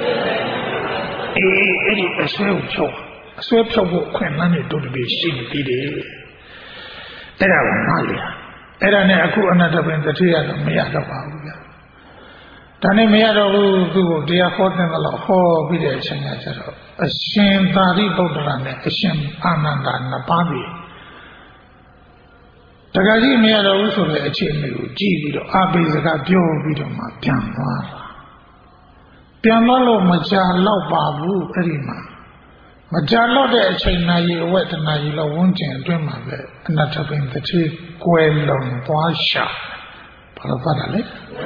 အဲ့ဒီအစွဲကိုဖြောက်အစွဲဖြောက်ဖို့ခွင့်လမ်းတွေတို့တွေရှိနေသေးတယ်အဲ့ဒါကနားလေအဲ့ဒါနဲ့အခုအနတ္တပင်တတိယတော့မရတော့ပါဘူးဗျာဒါနဲ့မရတော့ဘူးသူ့ကိုတရားဟောတဲ့ကတော့ဟောပြီးတဲ့အချိန်ကကျတော့အရှင်သာရိပုတ္တရာနဲ့အရှင်အာနန္ဒာနှစ်ပါးပြီးတတခါကြီးမရတော့ဘူးဆိုတဲ့အခြေအနေကိုကြည့်ပြီးတော့အပိစကားပြောပြီးတော့မှပြန်သွားတာပြန်သွားလို့မကြာတော့ပါဘူးအဲ့ဒီမှာမကြာတော့တဲ့အချိန်နာရီအဝက်တနာရီလောက်ဝန်းကျင်အတွင်းမှာပဲအနတ္ထပင်တစ်ချေကွယ်လွန်သွားရှာဘာလို့ဖတ်တာလဲ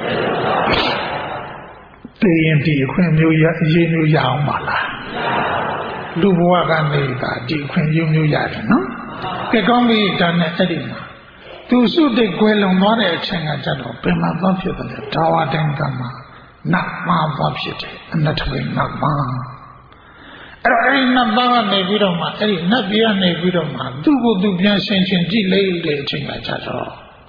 တည်ရင်ဒီအခွင့်မျိုးရအရေးမျိုးရအောင်ပါလားလူဘဝကနေတာဒီအခွင့်မျိုးရတယ်နော်ကဲကောင်းပြီဒါနဲ့အဲ့ဒီမှာသူစုတိတ်ကွယ်လွန်သွားတဲ့အချိန်ကကြတော့ပင်မသွားဖြစ်တယ်ဒါဝတန်ကမှာနတ်မှာသွားဖြစ်တယ်အနတ္ထပင်နတ်မှာအဲ့တော့အဲ့ဒီနတ်သားကနေပြီးတော့မှအဲ့ဒီနတ်ပြည်ကနေပြီးတော့မှသူ့ကိုသူပြန်ဆင်ခြင်ကြည့်လိုက်တဲ့အချိန်ကကြတော့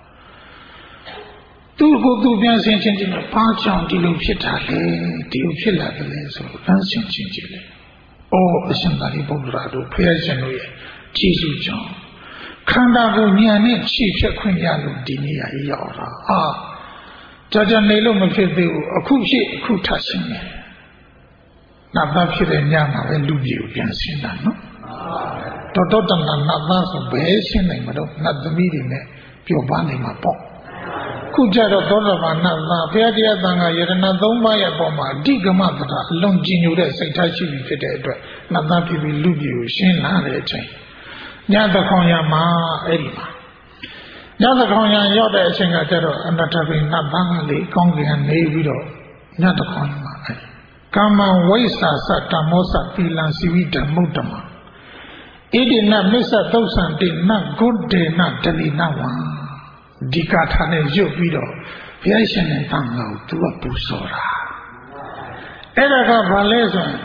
သူ့ကိုသူပြန်ဆင်ခြင်ကြည့်လို့ဘာကြောင့်ဒီလိုဖြစ်တာလဲဒီလိုဖြစ်လာတယ်လဲဆိုတော့ပြန်ဆင်ခြင်ကြည့်လေ။အော်အရှင်သာရိပုတ္တရာတို့ဖျက်ရှင်တို့ရဲ့ကျေးဇူးကြောင့်ခန္ဓာကိုဉာဏ်နဲ့ခြေဖြတ်ခွင့်ရလို့ဒီနေရာကြီးရောက်တာ။ကြာနေလို့မဖြစ်သေးဘူးအခုဖြစ်အခုထပ်ရှင်းတယ်။နတ်သားဖြစ်တဲ့ညမှာပဲလူကြီးကိုပြန်ရှင်းတာနော်။တော်တော်တန်တန်နတ်သားဆိုဘယ်ရှင်းနိုင်မလို့နတ်သမီးတွေနဲ့ပြောပါနေမှာပေါ့။ခုကြတော့သောတာပန်နတ်သားဘုရားတရားသံဃာယတနာ၃ပါးရဲ့အပေါ်မှာအဓိကမသတာအလုံးကြီးညိုတဲ့စိတ်ထားရှိပြီဖြစ်တဲ့အတွက်နတ်သားဖြစ်ပြီးလူကြီးကိုရှင်းလာတဲ့အချိန်ညသခေါင်ရမှာအဲ့ဒီမှာညသခေါင်ရရောက်တဲ့အချိန်ကကျတော့အနတ္တပိနတ်သားကလေးကောင်းကင်ကနေပြီးတော့ညသခေါင်ရမှာအဲ့ကာမဝိသသတမောသသီလံစီဝိတမုဒ္ဓမဣတိနမစ္ဆသုတ်ဆံတိနဂုဒေနတလိနဝံဒီကာထာနဲ့ရုပ်ပြီးတော့ဘုရားရှင်နဲ့တန်ခါကိုသူကပူဇော်တာအဲ့ဒါကဘာလဲဆိုရင်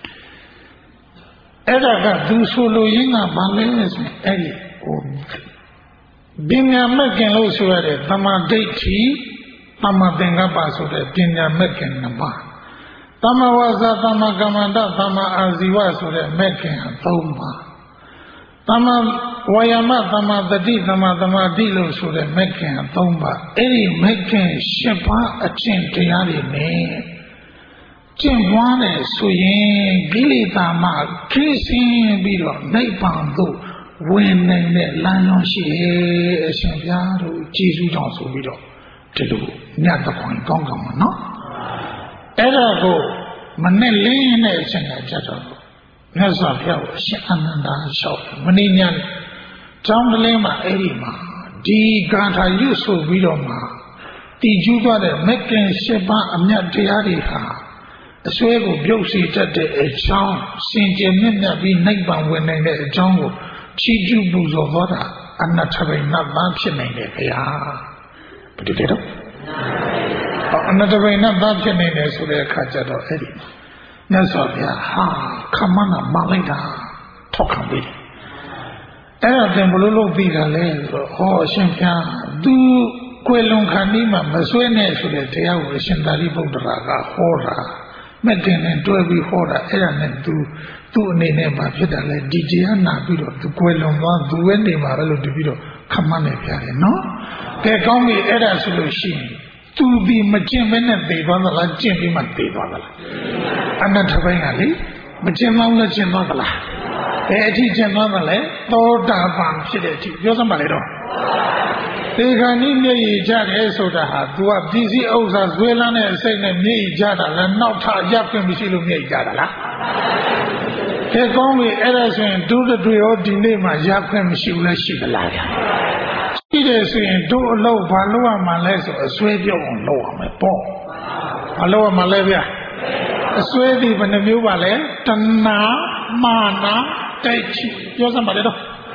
အဲ့ဒါကသူဆိုလိုရင်းကဘာလဲဆိုရင်အဲ့ဒီဟိုပညာမဲ့ခင်လို့ဆိုရတဲ့သမာဓိဋ္ဌိသမာသင်္ကပ္ပဆိုတဲ့ပညာမဲ့ခင်နှစ်ပါးသမဝါစာသမကမ္မန္တသမအာဇီဝဆိုတဲ့မဲ့ခင်ဟာ၃ပါးသမဝါယာမသမသတိသမသမာဓိလို့ဆိုတဲ့မဲ့ခင်ဟာ၃ပါးအဲ့ဒီမဲ့ခင်၈ပါးအကျင့်တရားတွေနဲ့ကျင့်ပွားတယ်ဆိုရင်ကိလေသာမှခင်းစင်းပြီးတော့နိဗ္ဗာန်သို့ဝင်နိုင်တဲ့လမ်းကြောင်းရှိတယ်အရှင်ဘုရားတို့ကျေးဇူးကြောင့်ဆိုပြီးတော့ဒီလိုညတ်တခွန်ကောင်းကောင်းပါနော်အဲ့ဒါကိုမနဲ့လင်းတဲ့အချိန်ကကြတော့မြတ်စွာဘုရားကိုအရှင်အနန္ဒာလျှောက်မင်းညံကျောင်းကလေးမှာအဲ့ဒီမှာဒီဂါထာရွတ်ဆိုပြီးတော့မှတည်ကျူးသွားတဲ့မက္ကင်၈ပါးအမြတ်တရားတွေဟာအစွဲကိုပြုတ်စီတတ်တဲ့အကြောင်းစင်ကြယ်မြတ်မြတ်ပြီးနိဗ္ဗာန်ဝင်နိုင်တဲ့အကြောင်းကိုချီးကျူးပူဇော်သွားတာအနတ္ထဘိနတ်သားဖြစ်နိုင်တယ်ဗျာဘယ်လိုလဲတော့အနတ္တဘိနတ်သားဖြစ်နိုင်တယ်ဆိုတဲ့အခါကျတော့အဲ့ဒီမြတ်စွာဘုရားဟာခမနာမလိုက်တာထောက်ခံပြီးအဲ့ဒါသင်ဘလို့လုပ်ပြီးတာလဲဆိုတော့ဟောအရှင်ဘုရားသူကွယ်လွန်ခါနီးမှာမဆွဲနဲ့ဆိုတဲ့တရားကိုအရှင်သာရိပုတ္တရာကဟောတာမဲ့တင်နဲ့တွဲပြီးဟောတာအဲ့ဒါနဲ့သူ့အနေနဲ့မဖြစ်တာလဲဒီတရားနာပြီးတော့သူကွယ်လွန်သွားသူပဲနေမှာပဲလို့တပြီးတော့ခမနဲ့ပြတယ်နော်ကဲကောင်းပြီအဲ့ဒါဆိုလို့ရှိရင်သူဒီမကျင့်မဲနဲ့သိသွားသလားကျင့်ပြီးမှသိသွားသလားအနတ္ထဘိုင်းကလေမကျင့်တော့လည်းကျင့်သွားသလားဘယ်အထိကျင့်သွားသလဲသောတာပန်ဖြစ်တဲ့အထိပြောစမ်းပါလေတော့သေခါနိမျက်ရည်ကြတယ်ဆိုတာဟာ तू ကပစ္စည်းဥစ္စာဇွဲလန်းတဲ့အစိတ်နဲ့မျက်ရည်ကြတာလားနောက်ထရပ်ခွင့်မရှိလို့မျက်ရည်ကြတာလားကဲကောင်းပြီအဲ့ဒါဆိုရင်တို့တွေရောဒီနေ့မှရပ်ခွင့်မရှိဘူးလားရှိသလားရှိတယ်ဆိုရင်တို့အလုပ်ဘာလုပ်ရမှာလဲဆိုအစွဲပြောက်အောင်လုပ်ရမယ်ပေါ့ဘာလုပ်ရမှာလဲဗျအစွဲသည်ဘယ်နှမျိုးပါလဲတဏမာနာတိုက်ချပြောစမ်းပါလေတော့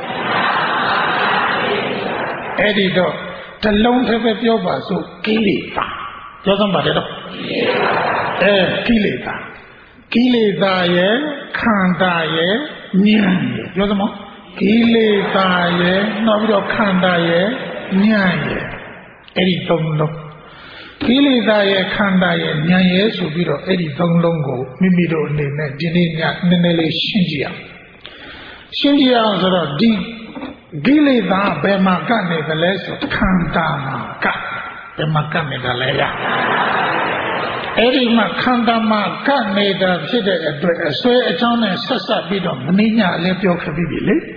အဲ့ဒီတော့တလုံးတစ်ပဲပြောပါစို့ကိလေသာပြောစမ်းပါလေတော့ကိလေသာရဲ့ခန္ဓာရဲ့ဉာဏ်ရဲ့ပြောစမ်းပါကိလေသာရဲ့နောက်ပြီးတော့ခန္ဓာရဲ့ဉာဏ်ရဲ့အဲ့ဒီသုံးလုံးကိလေသာရဲ့ခန္ဓာရဲ့ဉာဏ်ရဲ့ဆိုပြီးတော့အဲ့ဒီသုံးလုံးကိုမိမိတို့အနေနဲ့ဒီနေ့ညနည်းနည်းလေးရှင်းကြည့်အောင်ဆိုတော့ဒီကိလေသာဘယ်မှာကနေသလဲဆိုခန္ဓာမှာကဘယ်မှာကနေသလဲလားအဲ့ဒီမှာခန္ဓာမှာကနေ နေတာဖြစ်တဲ့အတွက်အစွဲအကြောင်းနဲ့ဆက်ဆက်ပြီးတော့မင်းညာလည်းပြောခဲ့ပြီလေ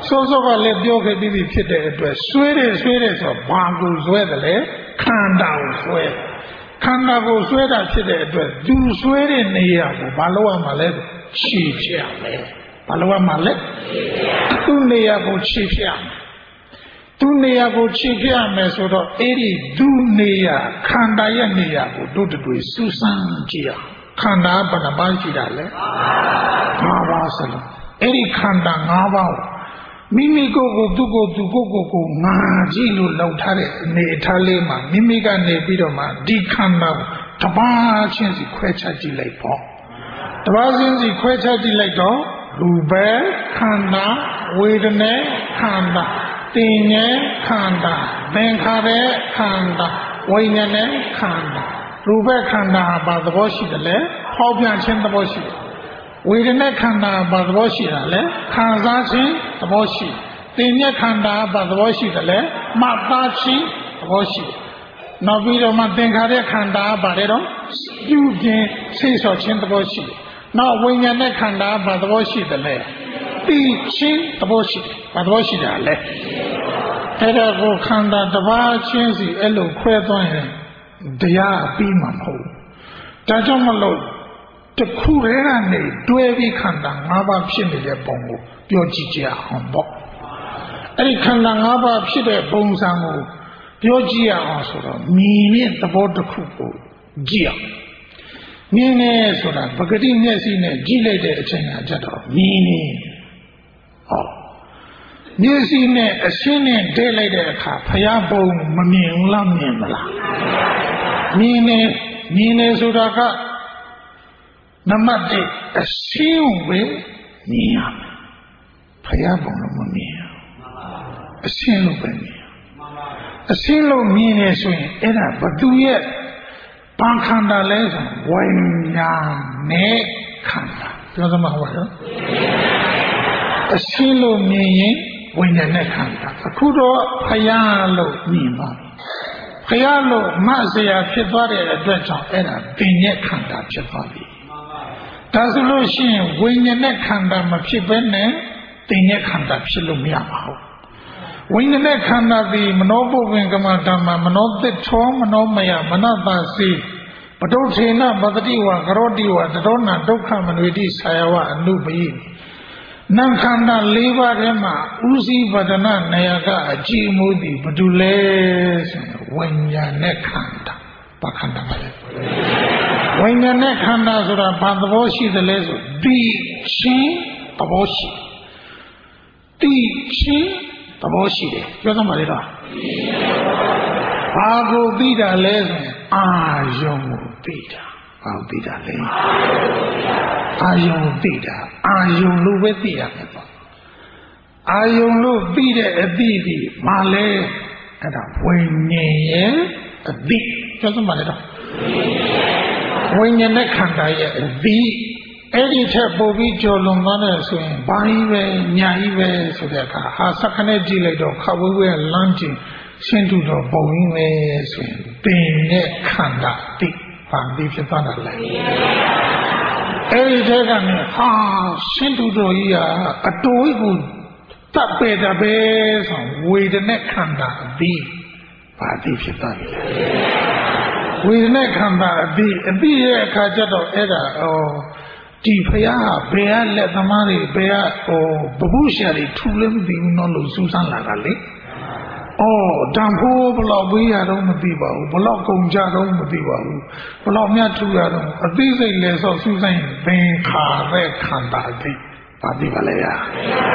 စောစောကလည်းပြောခဲ့ပြီးပြီဖြစ်တဲ့အတွက်ဆွဲတယ်ဆိုဘာကိုဆွဲတယ်လဲခန္ဓာကိုဆွဲခန္ဓာကိုဆွဲတာဖြစ်တဲ့အတွက်သူဆွဲတဲ့နေရာကိုဘာလို့ရမှာလဲခြေဖြတ်မယ်ဘာလို့ရမှာလဲသူ့နေရာကိုခြေဖြတ်သူ့နေရာကိုခြေဖြတ်မယ်ဆိုတော့အဲ့ဒီသူ့နေရာခန္ဓာရဲ့နေရာကိုတို့တွေစူးစမ်းကြည့်အောင်ခန္ဓာဘယ်နှပါးရှိတာလဲ၅ပါးစလုံးအဲ့ဒီခန္ဓာ၅ပါးမိမိကိုယ်ကိုသူကိုယ်သူကိုငါကြည့်လို့လောက်ထားတဲ့အနေအထားလေးမှာမိမိကနေပြီးတော့မှဒီခန္ဓာကိုတပါးချင်းစီခွဲခြားကြည့်လိုက်ပေါ့တပါးချင်းစီခွဲခြားကြည့်လိုက်တော့ရူပခန္ဓာဝေဒနာခန္ဓာတင်ញဲခန္ဓာသင်္ခါရခန္ဓာဝိညာဉ်ခန္ဓာရူပခန္ဓာဘာသဘောရှိတယ်လဲဟောပြခြင်းသဘောရှိတယ်ဝေဒနာခန္ဓာဘာသဘောရှိတာလဲခံစားခြင်းသဘောရှိတင်ញဲခန္ဓာဘာသဘောရှိတယ်လဲမှတ်သားခြင်းသဘောရှိနောက်ပြီးတော့မှသင်္ခါရခန္ဓာဘာလဲတော့ပြုခြင်းစိတ်ဆော်ခြင်းသဘောရှိနောက်ဝိညာဉ်ခန္ဓာဘာသဘောရှိတယ်လဲသိချင်းသဘောရှိတယ်ဘာသဘောရှိတာလဲအဲ့ဒါကိုခန္ဓာတစ်ပါးချင်းစီအဲ့လိုခွဲသွားရင်တရားအပြီးမှာမဟုတ်ဘူးဒါကြောင့်မလို့တစ်ခုတည်းကနေတွဲပြီးခန္ဓာ၅ပါးဖြစ်နေတဲ့ပုံကိုပြောကြည့်ကြအောင်ပေါ့အဲ့ဒီခန္ဓာ၅ပါးဖြစ်တဲ့ပုံစံကိုပြောကြည့်ရအောင်ဆိုတော့မြင်တဲ့သဘောတစ်ခုကိုကြည့်အောင်မြင်နေဆိုတာပဂတိမျက်စိနဲ့ကြည့်လိုက်တဲ့အချိန်ကကြတော့မြင်နေဟောမျက်စိနဲ့အရှင်းနဲ့ဒဲလိုက်တဲ့အခါဖျားပုံမမြင်ဘူးလားမြင်မလားမြင်နေဆိုတာကနံပါတ်1အရှင်းပဲမြင်ရမယ်ဖျားပုံလို့မမြင်အရှင်းလို့ပဲမြင်အရှင်းလို့မြင်နေဆိုရင်အဲ့ဒါဘသူရဲ့ဘာခန္ဓာလဲဆိုဝိညာဉ်နဲ့ခန္ဓာပြောသမှာဟုတ်ရောအရှင်းလို့မြင်ရင်ဝိညာဉ်နဲ့ခန္ဓာအခုတော့ဖယားလို့မြင်ပါပြီဖယားလို့မဆရာဖြစ်သွားတဲ့အတွက်ကြောင့်အဲ့ဒါပင်ရဲ့ခန္ဓာဖြစ်သွားပြီဒါဆိုလို့ရှိရင်ဝိညာဉ်နဲ့ခန္ဓာမဖြစ်ဘဲနဲ့ပင်ရဲ့ခန္ဓာဖြစ်လို့မရပါဘူးဝိညာဉ်နဲ့ခန္ဓာသည်မနောပုပင်ကမဓမ္မမနောသစ္ထောမနောမယမနတာစီပတုထေနပတတိဝကရောတိဝတရောနာဒုက္ခမနွေတိဆာယဝအနုပိနံခန္ဓာ၄ပါးထဲမှာဥစည်းပဒနာနေရာကအကြည့်မှုသည်ဘယ်သူလဲဆိုရင်ဝိညာဉ်နဲ့ခန္ဓာဘာခန္ဓာပါလဲဝိညာဉ်နဲ့ခန္ဓာဆိုတာဘာသဘောရှိသလဲဆိုသိချင်းသဘောရှိသိချင်းသဘောရှိတယ်ပြောသမှာလေတော့ဘာကိုသိတာလဲဆိုရင်အာယုံကိုသိတာဘာကိုသိတာလဲအာယုံကိုသိတာအာယုံလို့ပဲသိရမယ်ပေါ့အာယုံလို့သိတဲ့အသိဒီဘာလဲအဲ့ဒါဝိညာဉ်ရဲ့အသိပြောသမှာလေတော့ဝိညာဉ်နဲ့ခန္ဓာရဲ့အသိအဲ့ဒီထက်ပိုပြီးကြော်လွန်သွားတဲ့ဆိုရင်ဘာကြီးပဲညာကြီးပဲဆိုတဲ့အခါဟာစက္ကနဲ့ကြည့်လိုက်တော့ခဝဲဝဲလမ်းကျင်ရှင်းတူတော့ပုံရင်းပဲဆိုရင်ပင်နဲ့ခန္ဓာတိဘာတိဖြစ်သွားတာလဲအဲ့ဒီထဲကနေဟာရှင်းတူတော်ကြီးကအတိုးကိုတပ်ပေတပဲဆိုဝေဒနာခန္ဓာအတိဘာတိဖြစ်သွားပြီဝေဒနာခန္ဓာအတိရဲ့အခါကျတော့အဲ့ဒါဒီဖရာဘယ်ကလက်သမားတွေဘယ်ကဘဘုရှာတွေထူလည်းမသိဘူးနော်လို့စူးစမ်းလာတာလေတန်ဖိုးဘလောက်ပေးရတော့မသိပါဘူးဘလောက်ကုန်ကြတော့မသိပါဘူးဘလောက်မြတ်ထူရတော့အသိစိတ်လဲဆော့စူးစမ်းရင်သင်္ခါရခန္ဓာအသိဘာသိပါလဲဗျာ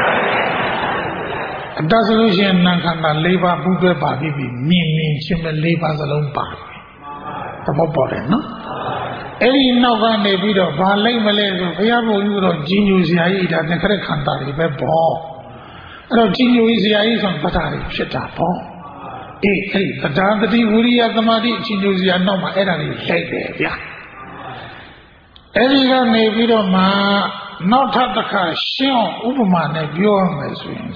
အတဆိုလို့ရှိရင်နာခန္ဓာ၄ပါးပူးတွဲပါပြီးမြင်ချင်းပဲ၄ပါးစလုံးပါသဘောပေါက်တယ်နော်အဲ့ဒီနောက်ကနေပြီးတော့ဘာလိုက်မလဲဆိုဘုရားဘုံကြီးတော့ကြီးညိုစရာကြီးဒါသင်္ခါရခန္ဓာတွေပဲပေါ့အဲ့တော့ကြီးညိုစရာကြီးဆိုပဋ္ဌာတွေဖြစ်တာပေါ့အဲ့ဒီပဋ္ဌာတတိဝိရိယသမာဓိကြီးညိုစရာနောက်မှာအဲ့ဒါတွေလိုက်တယ်ဗျာအဲ့ဒီကနေပြီးတော့မှနောက်ထပ်တစ်ခါရှင်းအောင်ဥပမာနဲ့ပြောရမယ်ဆိုရင်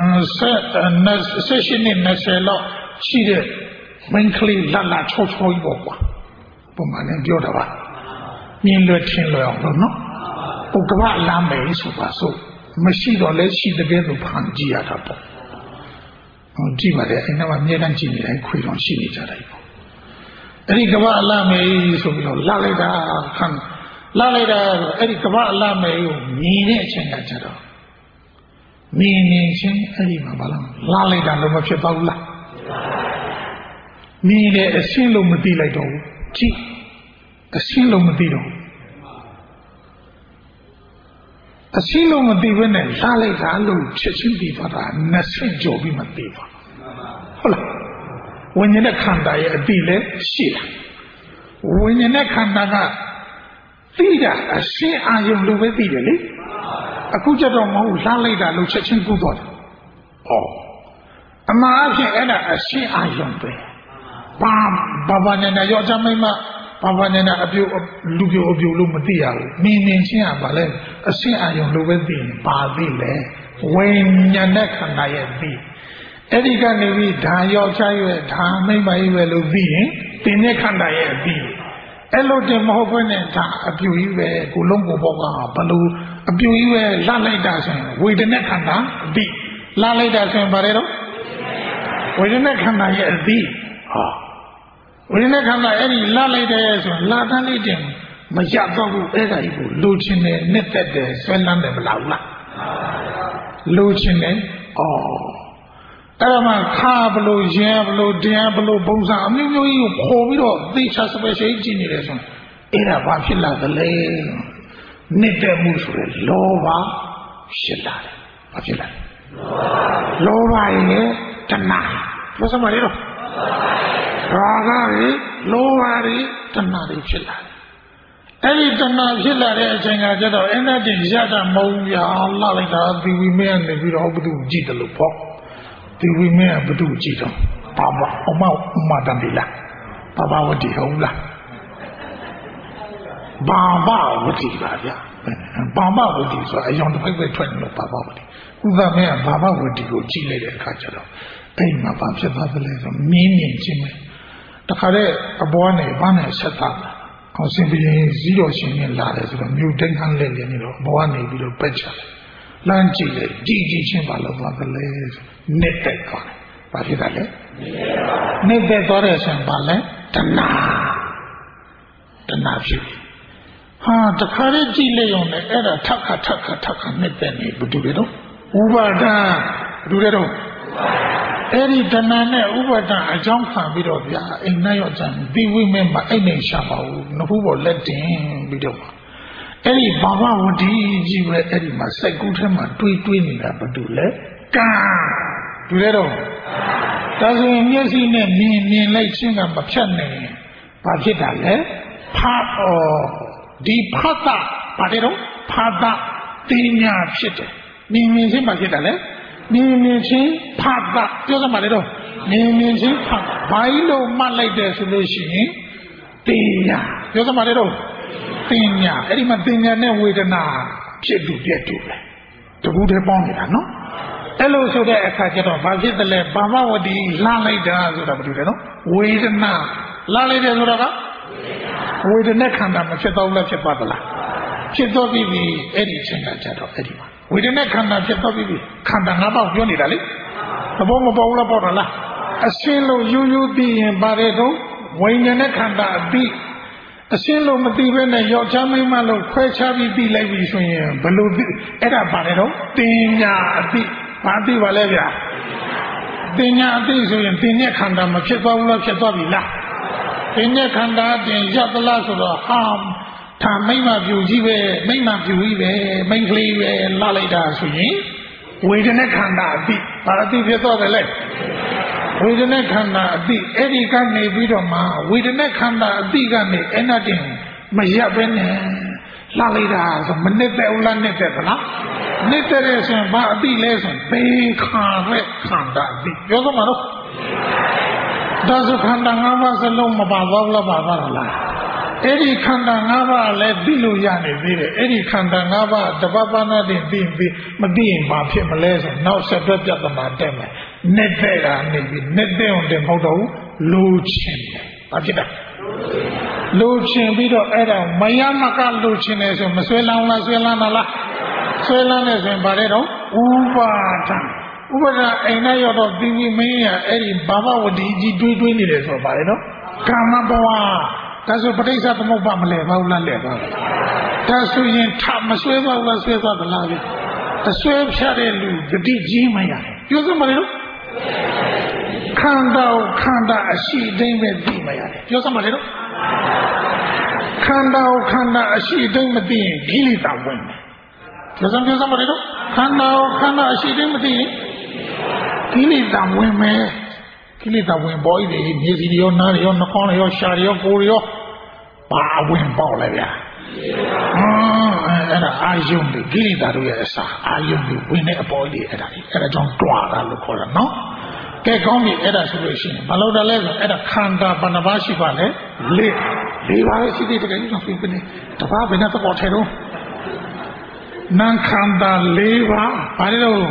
18နှစ်20လောက်ရှိတဲ့မင်းကလေးလာလာချောချောကြီးပေါ့ကွာပုံမှန်နဲ့ပြောတာပါမြင်လွယ်ထင်လွယ်အောင်လို့နော်ပုဂ္ဂဗလမ်းမယ်ဆိုပါစို့မရှိတော့လဲရှိတဲ့ကဲလို့ဖန်ကြည့်ရတာပေါ့ကြည့်ပါလေအဲ့နောက်အမြဲတမ်းကြည့်နေတိုင်းခွေတော်ရှိနေကြတယ်ပေါ့အဲ့ဒီကမ္ဘာအလမေဆိုပြီးတော့လာလိုက်တာခံလာလိုက်တာအဲ့ဒီကမ္ဘာအလမေကိုမြင်တဲ့အချိန်ကကျတော့မြင်နေချင်းအဲ့ဒီမှာဘာလို့လာလိုက်တာလို့မဖြစ်ပါဘူးလားမြင်တဲ့အရှင်းလို့မသိလိုက်တော့ဘူးကြည့်အရှင်းလို့မသိတော့အရှင်းလို့မသိဘဲနဲ့လာလိုက်တာလို့ချက်ချင်းသိသွားတာ20ကျော်ပြီးမသိပါဟုတ်လားဝိညာဉ်နဲ့ခန္ဓာရဲ့အတိလည်းရှိလားဝိညာဉ်နဲ့ခန္ဓာကသိတာအရှင်းအာယုံလို့ပဲသိတယ်လေအခုကြတော့မဟုတ်လာလိုက်တာလို့ချက်ချင်းကူးသွားတယ်ဟောအမှားအဖြစ်အဲ့ဒါအရှင်းအာယုံပဲဘာနဲ့ရောကြမိမဘာနဲ့အပြုတ်လူပြိုအပြုတ်လို့မသိရဘူးမြင်ချင်းကဘာလဲအရှင်းအာယုံလို့ပဲသိရင်ဘာသိလဲဝိညာဉ်နဲ့ခန္ဓာရဲ့သိအဲ့ဒီကနေပြီးဓာရောချရဲ့ဓာမိမ့်ပါရဲ့ပဲလို့သိရင်တင်တဲ့ခန္ဓာရဲ့အသိအဲ့လိုတင်မဟုတ်ဘဲနဲ့ဓာအပြုတ်ကြီးပဲကိုလုံးကိုပေါ့ကဘလို့အပြုတ်ကြီးပဲလှလိုက်တာဆိုရင်ဝေဒနာခန္ဓာအသိလှလိုက်တာဆိုရင်ဘာလဲတော့ဝေဒနာခန္ဓာရဲ့အသိဟာဝိညာဉ်ခန္ဓာအဲ့ဒီလာလိုက်တယ်ဆိုရင်လာတန်းလေးတင်မရတော့ဘူးအဲ့ဒါကြီးကိုလိုချင်တယ်နှစ်သက်တယ်ဆွဲလန်းတယ်မလားလိုချင်တယ်အဲ့ဒါမှခါဘလို့ရဲဘလို့တရားဘလို့ပုံစံအမျိုးမျိုးကြီးကိုခေါ်ပြီးတော့သိချစပယ်ရှိကြည့်နေတယ်ဆိုရင်အဲ့ဒါဘာဖြစ်လာသလဲနှစ်သက်မှုဆိုရယ်လောဘဖြစ်လာတယ်ဘာဖြစ်လာလောဘရဲ့တဏှာပြောစမ်းပါလေတော့ရာဂတွေလောဘတွေတဏှာတွေဖြစ်လာတယ်အဲ့ဒီတဏှာဖြစ်လာတဲ့အချိန်ကကျတော့အဲ့ဒါတင်ရတာမဟုတ်ရလာလိုက်တာဒီဝိမဲနေပြီးတော့ဘုသူကြည့်တယ်လို့ပေါ့ဒီဝိမဲကဘုသူကြည့်တော့ဘာအမတန်ပြီလားဘာဝတိဟုတ်လားဘာဝတိပါဗျာဘာဝတိဆိုအယောင်တစ်ဖက်ပဲထွက်နေလို့ဘာဝတိဥပမဲကဘာဝတိကိုကြည့်လိုက်တဲ့အခါကျတော့အဲ့မှာဘာဖြစ်သွားသလဲဆိုမြင်ချင်းပဲတခါတဲ့အပေါ်ကနေဘာနဲ့ဆက်တာအောင်စင်ပြင်းဇီးတော်ရှင်နဲ့လာတယ်ဆိုတော့မြို့တိန်ခမ်းလက်နေတော့အပေါ်ကနေပြီးတော့ပက်ချတယ်လမ်းကြည့်လေကြည့်ချင်းဘာလို့သွားသလဲနှစ်တက်သွားတယ်ဘာဖြစ်တာလဲနှစ်တက်သွားတဲ့ဆံဘာလဲတဏှာဖြစ်ဟာတခါတည်းကြည့်လိုက်ရုံနဲ့အဲ့ဒါထပ်ခါနှစ်တက်နေဘယ်သူတွေတော့ဥပါဒဘယ်သူတွေတော့အဲ့ဒီတဏှာနဲ့ဥပါဒအကြောင်းခံပြီးတော့ဗျာအိမ်နဲ့ရောကြံဒီဝိမဲမှာအိမ်နဲ့ရှာပါဘူးနှစ်ခုပေါ်လက်တင်ပြီးတော့အဲ့ဒီဘာဝဝတိကြီးပဲအဲ့ဒီမှာစိတ်ကူးထဲမှာတွေးနေတာဘာတူလဲကံတူလဲတော့ဒါဆိုရင်မျက်စိနဲ့မြင်လိုက်ချင်းကမဖြတ်နိုင်ဘာဖြစ်တာလဲဒီဖတ်တာဘာတဲ့တော့ဖတ်တာတင်ညာဖြစ်တယ်မြင်ချင်းဘာဖြစ်တာလဲမြင်ချင်းဖတ်တာပြောစမ်းပါလေတော့မြင်ချင်းဖတ်ဘာလို့မှတ်လိုက်တယ်ဆိုလို့ရှိရင်တင်ညာပြောစမ်းပါလေတော့တင်ညာအဲ့ဒီမှာတင်ညာနဲ့ဝေဒနာဖြစ်တူပြက်တူလဲတကူတည်းပေါင်းနေတာနော်အဲ့လိုဆိုတဲ့အခါကျတော့ဘာဖြစ်တယ်လဲဘာမဝတိလှလိုက်တာဆိုတာဘာလို့လဲနော်ဝေဒနာလှလိုက်တယ်ဆိုတာကဝေဒနာခန္ဓာမဖြစ်တော့ဘူးလားဖြစ်ပါသလားဖြစ်တော့ပြီအဲ့ဒီအချိန်ကကျတော့အဲ့ဒီမှာဝေဒနာခန္ဓာဖြစ်တော့ပြီခန္ဓာ၅ပါးပြောနေတာလေသဘောမပေါဘူးလားပေါ့တော့လားအရှင်းလို့ယူသိရင်ဗါတဲ့တော့ဝိညာဉ်နဲ့ခန္ဓာအသိအရှင်းလို့မသိဘဲနဲ့ယောက်ျားမိန်းမလို့ခွဲခြားပြီးသိလိုက်ပြီဆိုရင်ဘလို့အဲ့ဒါဗါတဲ့တော့တင်ညာအသိဘာသိပါလဲဗျာတင်ညာအသိဆိုရင်တင်တဲ့ခန္ဓာမဖြစ်သွားဘူးလားဖြစ်သွားပြီလားတင်တဲ့ခန္ဓာတင်ရသလားဆိုတော့ထာမိမ့်မပြူကြီးပဲမိမ့်မပြူကြီးပဲမိန်ကလေးပဲလာလိုက်တာဆိုရင်ဝေဒနာခန္ဓာအသိဘာအသိဖြစ်သွားတယ်လဲဝေဒနာခန္ဓာအသိအဲ့ဒီကနေပြီးတော့မှဝေဒနာခန္ဓာအသိကနေအဲ့နာတင်မရပ်ပဲနဲ့လာလိုက်တာဆိုမနစ်တဲ့ဦးလားနစ်တဲ့သလားနစ်တဲ့ဆိုရင်ဘာအသိလဲဆိုရင်ဘေခါရဲ့ခန္ဓာအသိပြောစမ်းပါတော့ဒါဆိုခန္ဓာ၅ပါးစလုံးမပါဘူးလားပါပါလားအဲ့ဒီခန္ဓာ၅ပါးလည်းသိလို့ရနေသေးတယ်အဲ့ဒီခန္ဓာ၅ပါးတပတ်ပါးနဲ့သိပြီးမသိရင်ဘာဖြစ်မလဲဆိုနောက်ဆက်တွဲပြဿနာတက်မယ်နဲ့တဲ့ကနေပြီးနဲ့တဲ့အောင်တင်မဟုတ်တော့ဘူးလိုချင်တယ်ဘာဖြစ်တာလိုချင်ပြီးတော့အဲ့ဒါမယမကလိုချင်တယ်ဆိုမဆွဲလောင်းလားဆွဲလန်းလားဆွဲလန်းနေဆိုရင်ဗါတဲ့တော့ဥပါဒံအိမ်နဲ့ရောက်တော့ဒီဝိမင်းရအဲ့ဒီဘာဝဝတိကြီးတွေးနေတယ်ဆိုတော့ဗါတဲ့နော်ကာမဘဝဒါဆိုပဋိစ္စသမုပ္ပါမလဲဘာလို့လဲပါဒါဆိုရင်ထမဆွဲသွားဘူးလားဆွဲသွားသလားအဆွဲဖြတ်တဲ့လူဂတိကြီးမရတယ်ပြောစမ်းပါလေနော်ခန္ဓာအရှိတိမ့်ပဲသိမရတယ်ပြောစမ်းပါလေနော်ခန္ဓာအရှိတိမ့်မသိရင်ကိလေသာဝင်တယ်ပြောစမ်းပါလေနော်ခန္ဓာအရှိတိမ့်မသိရင်ကိလေသာဝင်မယ်ကိလေသာဝင်ပေါ်ဤမြေစီရောနားရောနှာခေါင်းရောရှာရောကိုယ်ရောဘာဝင်ပေါက်လဲဗျာအဲ့ဒါအာယုန်တွေကိလေသာတို့ရဲ့အစာအာယုန်တွေဝင်တဲ့အပေါ်ကြီးအဲ့ဒါကြောင့်တွာတာလို့ခေါ်တာနော်ကဲကောင်းပြီအဲ့ဒါဆိုလို့ရှိရင်မလုပ်တာလဲဆိုအဲ့ဒါခန္ဓာဘယ်နှပါးရှိပါလဲ၄ပါးရှိသေးတယ်ကျွန်တော်ပြနေတပါးဘယ်နဲ့တော့ထဲတော့နာခန္ဓာ၄ပါးဘာလဲတော့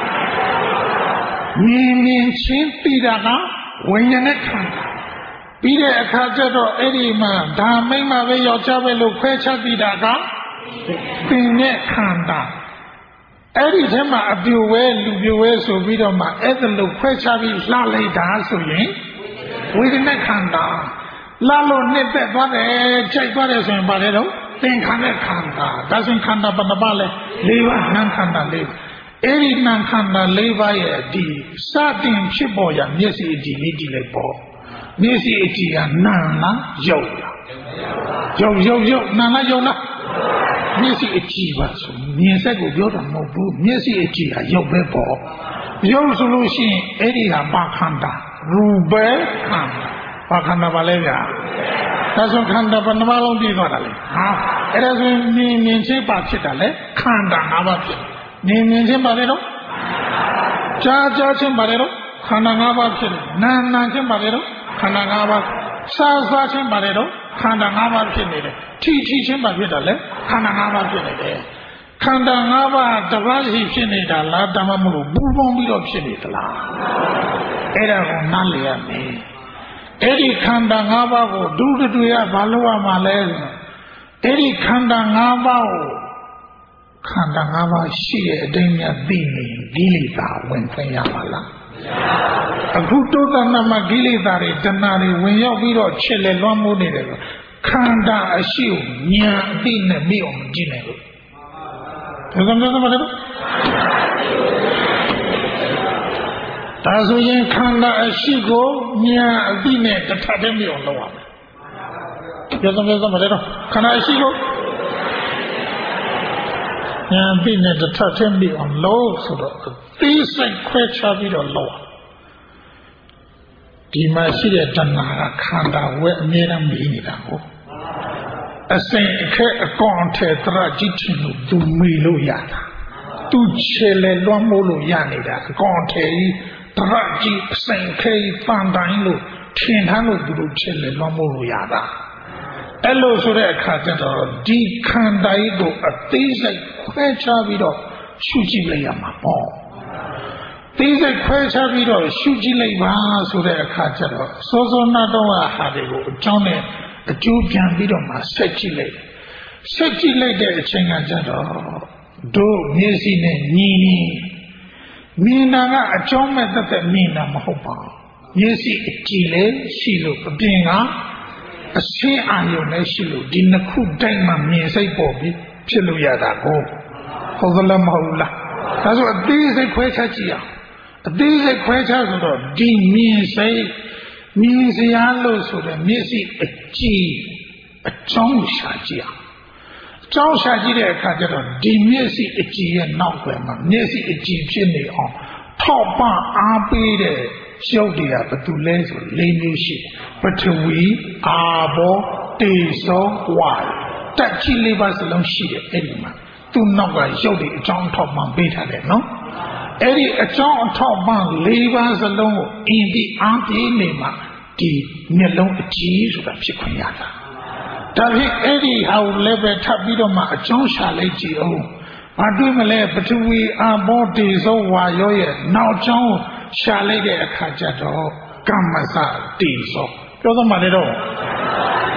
မြင်ချင်းပြီးတာကဝိညာဉ်နဲ့ခန္ဓာပြီးတဲ့အခါကျတော့အဲ့ဒီမှာဒါမိမ့်မပဲယောက်ျားပဲလို့ခွဲခြားပြီးတာကပင်နဲ့ခန္ဓာအဲ့ဒီထဲမှာအပြိုဝဲလူပြိုဝဲဆိုပြီးတော့မှအဲ့ဒါလို့ခွဲခြားပြီးလှလိုက်တာဆိုရင်ဝေဒနာခန္ဓာလှလို့နှစ်သက်သွားတယ်ကြိုက်သွားတယ်ဆိုရင်ဘာလဲတော့သင်္ခါရခန္ဓာဒါဆိုရင်ခန္ဓာဘယ်နှပါလဲ၄ပါးနာမ်ခန္ဓာ၄ပါးအဲ့ဒီနာမ်ခန္ဓာ၄ပါးရဲ့ဒီစတင်ဖြစ်ပေါ်ရမျက်စိအကြည့်လေးကြည့်လိုက်ပေါ့မျက်စိအကြည့်ကနာမ်လားရုပ်လားရုပ်နာမ်လားရုပ်လားမျက်စိအကြည့်ပါဆိုမြင်ဆက်ကိုပြောတာမဟုတ်ဘူးမျက်စိအကြည့်ကရုပ်ပဲပေါ့ရုပ်ဆိုလို့ရှိရင်အဲ့ဒီဟာဘာခန္ဓာရူပခန္ဓာဘာခန္ဓာပါလဲဗျာဒါဆိုခန္ဓာဘယ်နှပါးလုံးပြီးသွားတာလဲအဲ့ဒါဆိုမြင်ချင်းပါဖြစ်တာလဲခန္ဓာ၅ပါးဖြစ်မြင်ချင်းပါလေတော့ကြားချင်းပါလေတော့ခန္ဓာ၅ပါးဖြစ်တယ်နာချင်းပါလေတော့ခန္ဓာ၅ပါးစားချင်းပါလေတော့ခန္ဓာ၅ပါးဖြစ်နေတယ်ထိချင်းပါဖြစ်တာလဲခန္ဓာ၅ပါးဖြစ်နေတယ်ခန္ဓာ၅ပါးတစ်ပါးစီဖြစ်နေတာလားတမမလို့ပူပေါင်းပြီးတော့ဖြစ်နေသလားအဲ့ဒါကိုနားလည်ရမယ်အဲ့ဒီခန္ဓာ၅ပါးကိုဒုတွေ့ရဘာလို့ရမှာလဲအဲ့ဒီခန္ဓာ၅ပါးကိုခန္ဓာ၅ပါးရှိတဲ့အတိုင်းများသိနေကိလေသာဝင်ခွင့်ရပါလားအခုတောတဏမှာကိလေသာတွေတဏှာတွေဝင်ရောက်ပြီးတော့ချက်လက်လွှမ်းမိုးနေတယ်လို့ခန္ဓာအရှိကိုဉာဏ်အသိနဲ့မြင်အောင်ကြည့်နေလို့ဒါဆိုရင်ခန္ဓာအရှိကိုဉာဏ်အသိနဲ့တစ်ထပ်တည်းမြင်အောင်လုပ်ရမယ်ပြောစမ်းမလဲတော့ခန္ဓာအရှိကိုဉာဏ်အသိနဲ့တစ်ထပ်တည်းမြင်အောင်လုပ်ဆိုတော့သိစိတ်ခွဲခြားပြီးတော့လုပ်ဒီမှာရှိတဲ့တဏှာကခန္ဓာဝဲအမြဲတမ်းမြည်နေတာကိုအစဉ်အခက်အကောင်အထည်တရကြည့်ချင်လို့သူမေ့လို့ရတာသူချေလေလွှမ်းမိုးလို့ရနေတာအကောင်အထည်တရကြည့်အစဉ်ခဲပန်တိုင်းလို့ထင်ထားလို့သူတို့ချေလေလွှမ်းမိုးလို့ရတာအဲ့လိုဆိုတဲ့အခါကျတော့ဒီခန္ဓာကြီးကိုအသေးစိတ်ခွဲခြားပြီးတော့ရှုကြည့်လိုက်ရမှာပေါ့သိစိတ်ခွဲခြားပြီးတော့ရှုကြည့်လိုက်ပါဆိုတဲ့အခါကျတော့စောနာတော့ဟာတွေကိုအကြောင်းနဲ့အကျိုးပြန်ပြီးတော့မှဆက်ကြည့်လိုက်တဲ့အချိန်ကကျတော့တို့မျက်စိနဲ့ညီမြင်တာကအကြောင်းမဲ့သက်မြင်တာမဟုတ်ပါဘူးမျက်စိအကြည့်လည်းရှိလို့အပြင်ကအရှင်းအာရုံလည်းရှိလို့ဒီနှစ်ခုတိုက်မှမြင်စိတ်ပေါ်ပြီးဖြစ်လို့ရတာကိုဟုတ်သလားမဟုတ်လားဒါဆိုအသေးစိတ်ခွဲခြားကြည့်အောင်အသေးစိတ်ခွဲခြားဆိုတော့ဒီမြင်စိတ်မြင်စရာလို့ဆိုတဲ့မျက်စိအကြည့်အကြောင်းရှာကြည့်အောင်အကြောင်းရှာကြည့်တဲ့အခါကျတော့ဒီမျက်စိအကြည့်ရဲ့နောက်ွယ်မှာမျက်စိအကြည့်ဖြစ်နေအောင်ထောက်ပံ့အားပေးတဲ့ရုပ်တွေကဘာတူလဲဆို၄မျိုးရှိပထဝီအာဘောတေဇောဝါတက်ကြည့်လေးပါစလုံးရှိတယ်အဲ့ဒီမှာသူ့နောက်ကရုပ်တွေအကြောင်းထောက်ပံ့ပေးထားတယ်နော်အဲ့ဒီအကြောင်းအထောက်ပံ့၄ပါးစလုံးကိုအင်းဒီအားပြေးနေမှာဒီမျက်လုံးအကြည့်ဆိုတာဖြစ်ခွင့်ရတာဒါဖြင့်အဲ့ဒီဟာကိုလည်းပဲထပ်ပြီးတော့မှအကြောင်းရှာလိုက်ကြည့်အောင်ဘာတွေ့မလဲပထဝီအာဘောတေဇောဝါယောရဲ့နောက်အကြောင်းရှာလိုက်တဲ့အခါကျတော့ကမ္မစတေဇောပြောသမှာလေတော့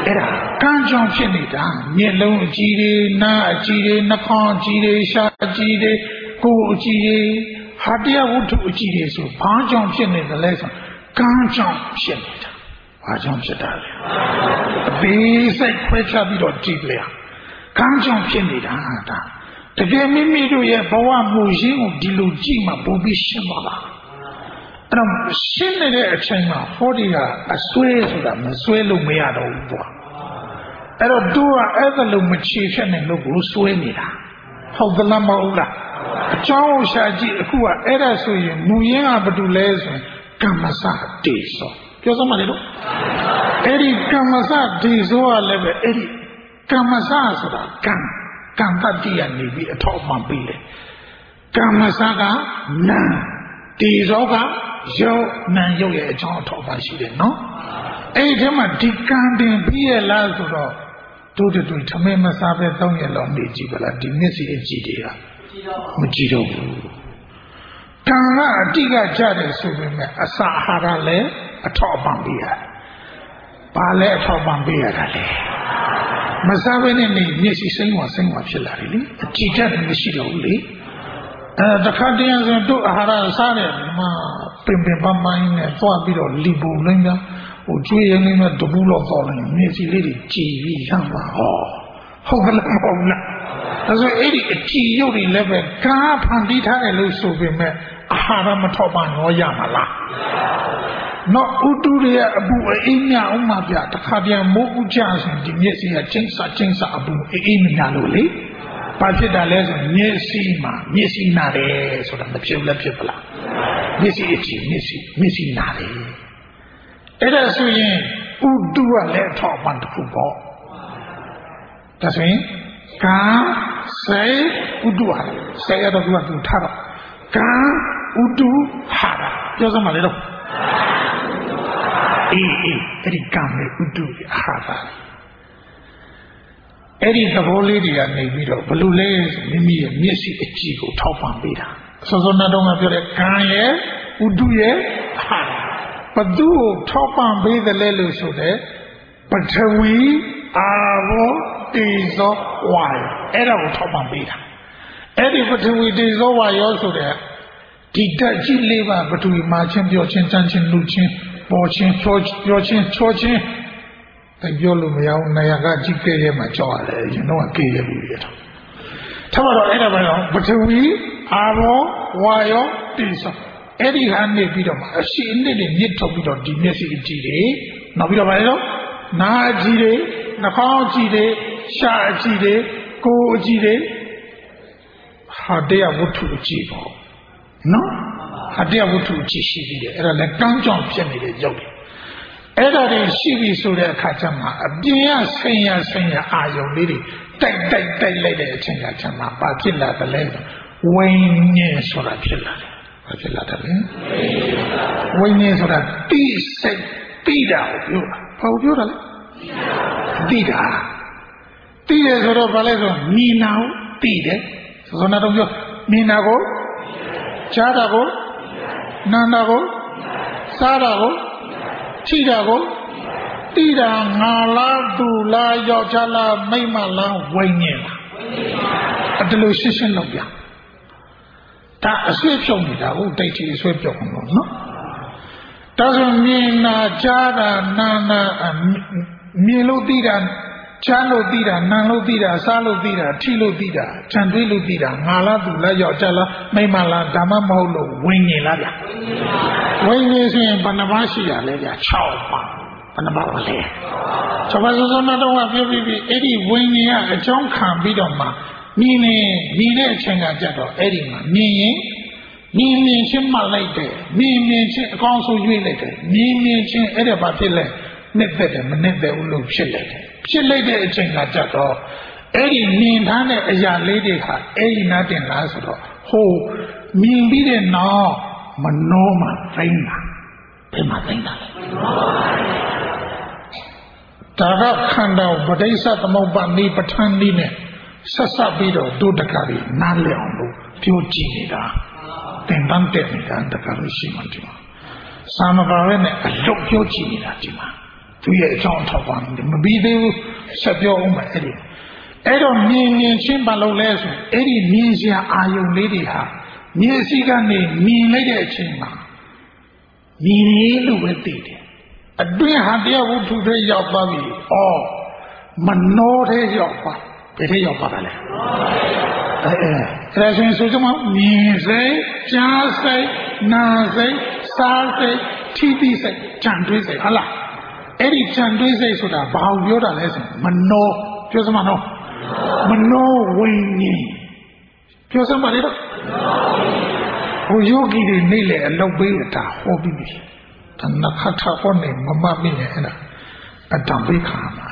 အဲ့ဒါကံကြောင့်ဖြစ်နေတာမျက်လုံးအကြည့်တွေနားအကြည့်တွေနှာခေါင်းအကြည့်တွေရှားအကြည့်တွေကိုယ်အကြည့်တွေဟာတရားဝတ္ထုအကြည့်တွေဆိုဘာကြောင့်ဖြစ်နေတယ်လဲဆိုကံကြောင့်ဖြစ်နေတာဘာကြောင့်ဖြစ်တာလဲအသေးစိတ်ခွဲခြားပြီးတော့ကြည့်ပြရကံကြောင့်ဖြစ်နေတာဒါတကယ်မိမိတို့ရဲ့ဘဝမူရင်းကိုဒီလိုကြည့်မှပိုပြီးရှင်းပါလားအဲ့တော့ရှင်းနေတဲ့အချိန်မှာဟောဒီကအစွဲဆိုတာမစွဲလို့မရတော့ဘူးပေါ့အဲ့တော့သူကအဲ့ဒါလို့မချေဖြစ်နိုင်လို့ကိုစွဲနေတာဟုတ်သလားမဟုတ်လားအကြောင်းရှာကြည့်အခုကအဲ့ဒါဆိုရင်မူရင်းကဘာတူလဲဆိုရင်ကမ္မစတေသောပြောစမ်းပါလေလို့အဲ့ဒီကမ္မစတေသောကလည်းပဲအဲ့ဒီကမ္မစဆိုတာကံတတ္တိယနေပြီးအထောက်အပံ့ပေးတယ်ကမ္မစကနာတေသောကယောနာရုပ်ရဲ့အကြောင်းအထောက်အပံ့ရှိတယ်နော်အဲ့ဒီထဲမှာဒီကံတင်ပြီးရလားဆိုတော့တို့တို့ထမင်းမစားပဲ3ရက်လောက်နေကြည့်ပါလားဒီမျက်စိအကြည့်တွေကမကြည့်တော့ဘူးကံကအတိကကြတယ်ဆိုပေမဲ့အစာအာဟာရလည်းအထောက်အပံ့ပေးရတယ်ဘာလဲအထောက်အပံ့ပေးရတာလဲမစားဘဲနဲ့နေမျက်စိစိမ့်ဝဖြစ်လာတယ်လေအကြည့်တတ်မရှိတော့ဘူးလေတခါတည်းဆိုတို့အာဟာရစားတယ်မှာပင်ပန်းပိုင်းနဲ့သွားပြီးတော့လီပူလိမ့်များဟိုကျွေးရင်းလေးနဲ့တပူလောက်သွားတယ်မျက်စိလေးတွေကြည်ပြီးရမှာဟုတ်ကဲ့မဟုတ်လားဒါဆိုအဲ့ဒီအကြည်ရုပ်တွေလည်းပဲကားဖန်တီးထားတယ်လို့ဆိုပေမဲ့အာဟာရမထောက်ပံ့ရောရမှာလားနော်ဥတုရဲ့အပူအေးမြအောင်မှာပြတခါပြန်မိုးဥကြဆိုဒီမျက်စိကချင်းစအပူအေးမြလို့လေဘာဖြစ်တာလဲဆိုမျက်စိနာတယ်ဆိုတာမဖြစ်လည်းဖြစ်ပလားမျက်စိအကြည့်မျက်စိနာတယ်အဲ့ဒါဆိုရင်ဥတုကလည်းအထောက်အပံ့တစ်ခုပေါ့ဒါဆိုရင်ကာစေဥတုဟာစေရတော့သူထားတော့ကာဥတုဟာပြောစမ်းပါလေတော့အေးအဲ့ဒီကံနဲ့ဥတုဟာတာအဲ့ဒီသဘောလေးတွေကနေပြီးတော့ဘလို့လဲမိမိရဲ့မျက်စိအကြည့်ကိုထောက်ပံ့ပေးတာစောစောနာတော့ကပြောတဲ့ကံရဲ့ဥတုရဲ့ဟာဘသူ့ကိုထောက်ပံ့ပေးတယ်လဲလို့ဆိုတဲ့ပထဝီအာဘောတေဇောဝါယောအဲ့ဒါကိုထောက်ပံ့ပေးတာအဲ့ဒီပထဝီတေဇောဝါယောဆိုတဲ့ဒီဓာတ်ကြီးလေးပါပထဝီမှာချင်းပြောချင်းတန်းချင်းလူချင်းပေါ်ချင်းပြောချင်းချောချင်းတိုင်ပြောလို့မရဘူးနေရာကကြည့်ခဲ့ရမှကြောက်ရတယ်ကျွန်တော်ကကြည့်ရဘူးရတော့ထားပါတော့အဲ့ဒါပဲတော့ပထဝီအာဘောဝါယောတေဇောအဲ့ဒီဟာနေပြီးတော့မှအရှိအနှစ်တွေမြစ်ထုတ်ပြီးတော့ဒီမျက်စိအကြည့်တွေနောက်ပြီးတော့ဗါလေတော့နားအကြည့်တွေနှာခေါင်းအကြည့်တွေရှားအကြည့်တွေကိုယ်အကြည့်တွေဟာတရားဝတ္ထုအကြည့်ပေါ့နော်ဟာတရားဝတ္ထုအကြည့်ရှိပြီးတယ်အဲ့ဒါလည်းကံကြောင့်ဖြစ်နေတဲ့ရုပ်တွေအဲ့ဒါတွေရှိပြီဆိုတဲ့အခါကျမှအပြင်ကဆင်ရအာယုံလေးတွေတိုက်လိုက်တဲ့အချိန်ကကျမှဘာဖြစ်လာတယ်လဲဝိညာဉ်ဆိုတာဖြစ်လာတယ်ဘာဖြစ်လာတယ်လဲဝိညာဉ်ဆိုတာတိစိတ်တိတာကိုပြောတာဘာကိုပြောတာလဲတိတာတိတယ်ဆိုတော့ဘာလဲဆိုမြင်နာကိုတိတယ်ဆိုတော့တော့ပြောမြင်နာကိုကြားတာကိုနားတာကိုစားတာကိုထိတာကိုတိတာငါလားသူလားယောက်ျားလားမိန်းမလားဝိညာဉ်လားအဲ့ဒါလို့ရှင်းလောက်ပြဒါအဆွေးဖြုံနေတာဟုတ်တိတ်ကြီးအဆွေးဖြုံလို့နော်ဒါဆိုမြင်နာကြားတာနာနာမြင်လို့သိတာကြားလို့သိတာနာလို့သိတာစားလို့သိတာထိလို့သိတာခြံတွေးလို့သိတာငါလားသူလားယောက်ျားလားမိန်းမလားဒါမှမဟုတ်လို့ဝိညာဉ်လားဗျဝိညာဉ်ဆိုရင်ဘယ်နှပါးရှိရလဲဗျ6ပါးဘယ်နှပါးလဲ6ပါးဆိုတော့ပြောပြီးအဲ့ဒီဝိညာဉ်ကအကြောင်းခံပြီးတော့မှမြင်တဲ့အချိန်ကကြတော့အဲ့ဒီမှာမြင်ချင်းမှတ်လိုက်တယ်မြင်ချင်းအကောင်းဆုံးရွေးလိုက်တယ်မြင်ချင်းအဲ့ဒါဘာဖြစ်လဲနှစ်သက်တယ်မနှစ်သက်ဘူးလို့ဖြစ်လိုက်တယ်ဖြစ်လိုက်တဲ့အချိန်ကကြတော့အဲ့ဒီမြင်ထားတဲ့အရာလေးတွေဟာအဲ့ဒီနားတင်လားဆိုတော့ဟိုမြင်ပြီးတဲ့နောက်မနှောမှသိမ့်တာဘယ်မှာသိမ့်တာလဲဒါကခန္ဓာပဋိစ္စသမုပ္ပါဒိပဋ္ဌာန်ဒီနဲ့ဆက်ပြီးတော့ဒုဒကရီနားလည်အောင်လို့ပြောကြည့်နေတာတင်တန်းတက်နေတာတကယ်လို့ရှိမှဒီမှာသာမပါပဲနဲ့အလုတ်ပြောကြည့်နေတာဒီမှာသူရဲ့အကြောင်းထောက်ပါနေမပြီးသေးဘူးဆက်ပြောအောင်မယ်အဲ့တော့မြင်ချင်းဘာလို့လဲဆိုအဲ့ဒီမြင်စရာအာယုံလေးတွေဟာမျက်စိကနေမြင်လိုက်တဲ့အချိန်မှာမြင်ရလို့ပဲသိတယ်အတွင်းဟာတရားဝတ္ထုတွေရောက်သွားပြီမနောထဲရောက်ပါဘယ်ထဲရောက်ပါလဲဒါဆိုရင်ဆိုကြမှာမြင်စိတ်ကြားစိတ်နာစိတ်စားစိတ်ထိတိစိတ်ကြံတွေးစိတ်ဟုတ်လားအဲ့ဒီကြံတွေးစိတ်ဆိုတာဘာကိုပြောတာလဲဆိုမနောပြောစမ်းမနော်မနောဝိညာဉ်ပြောစမ်းပါလေတော့ဟိုယောဂီတွေနေလေအလုပ်ပေးတာဟောပြီးပြီတဏ္ဍခထဟောနေမမမိနေအဲ့ဒါအတံပေးခါမှာ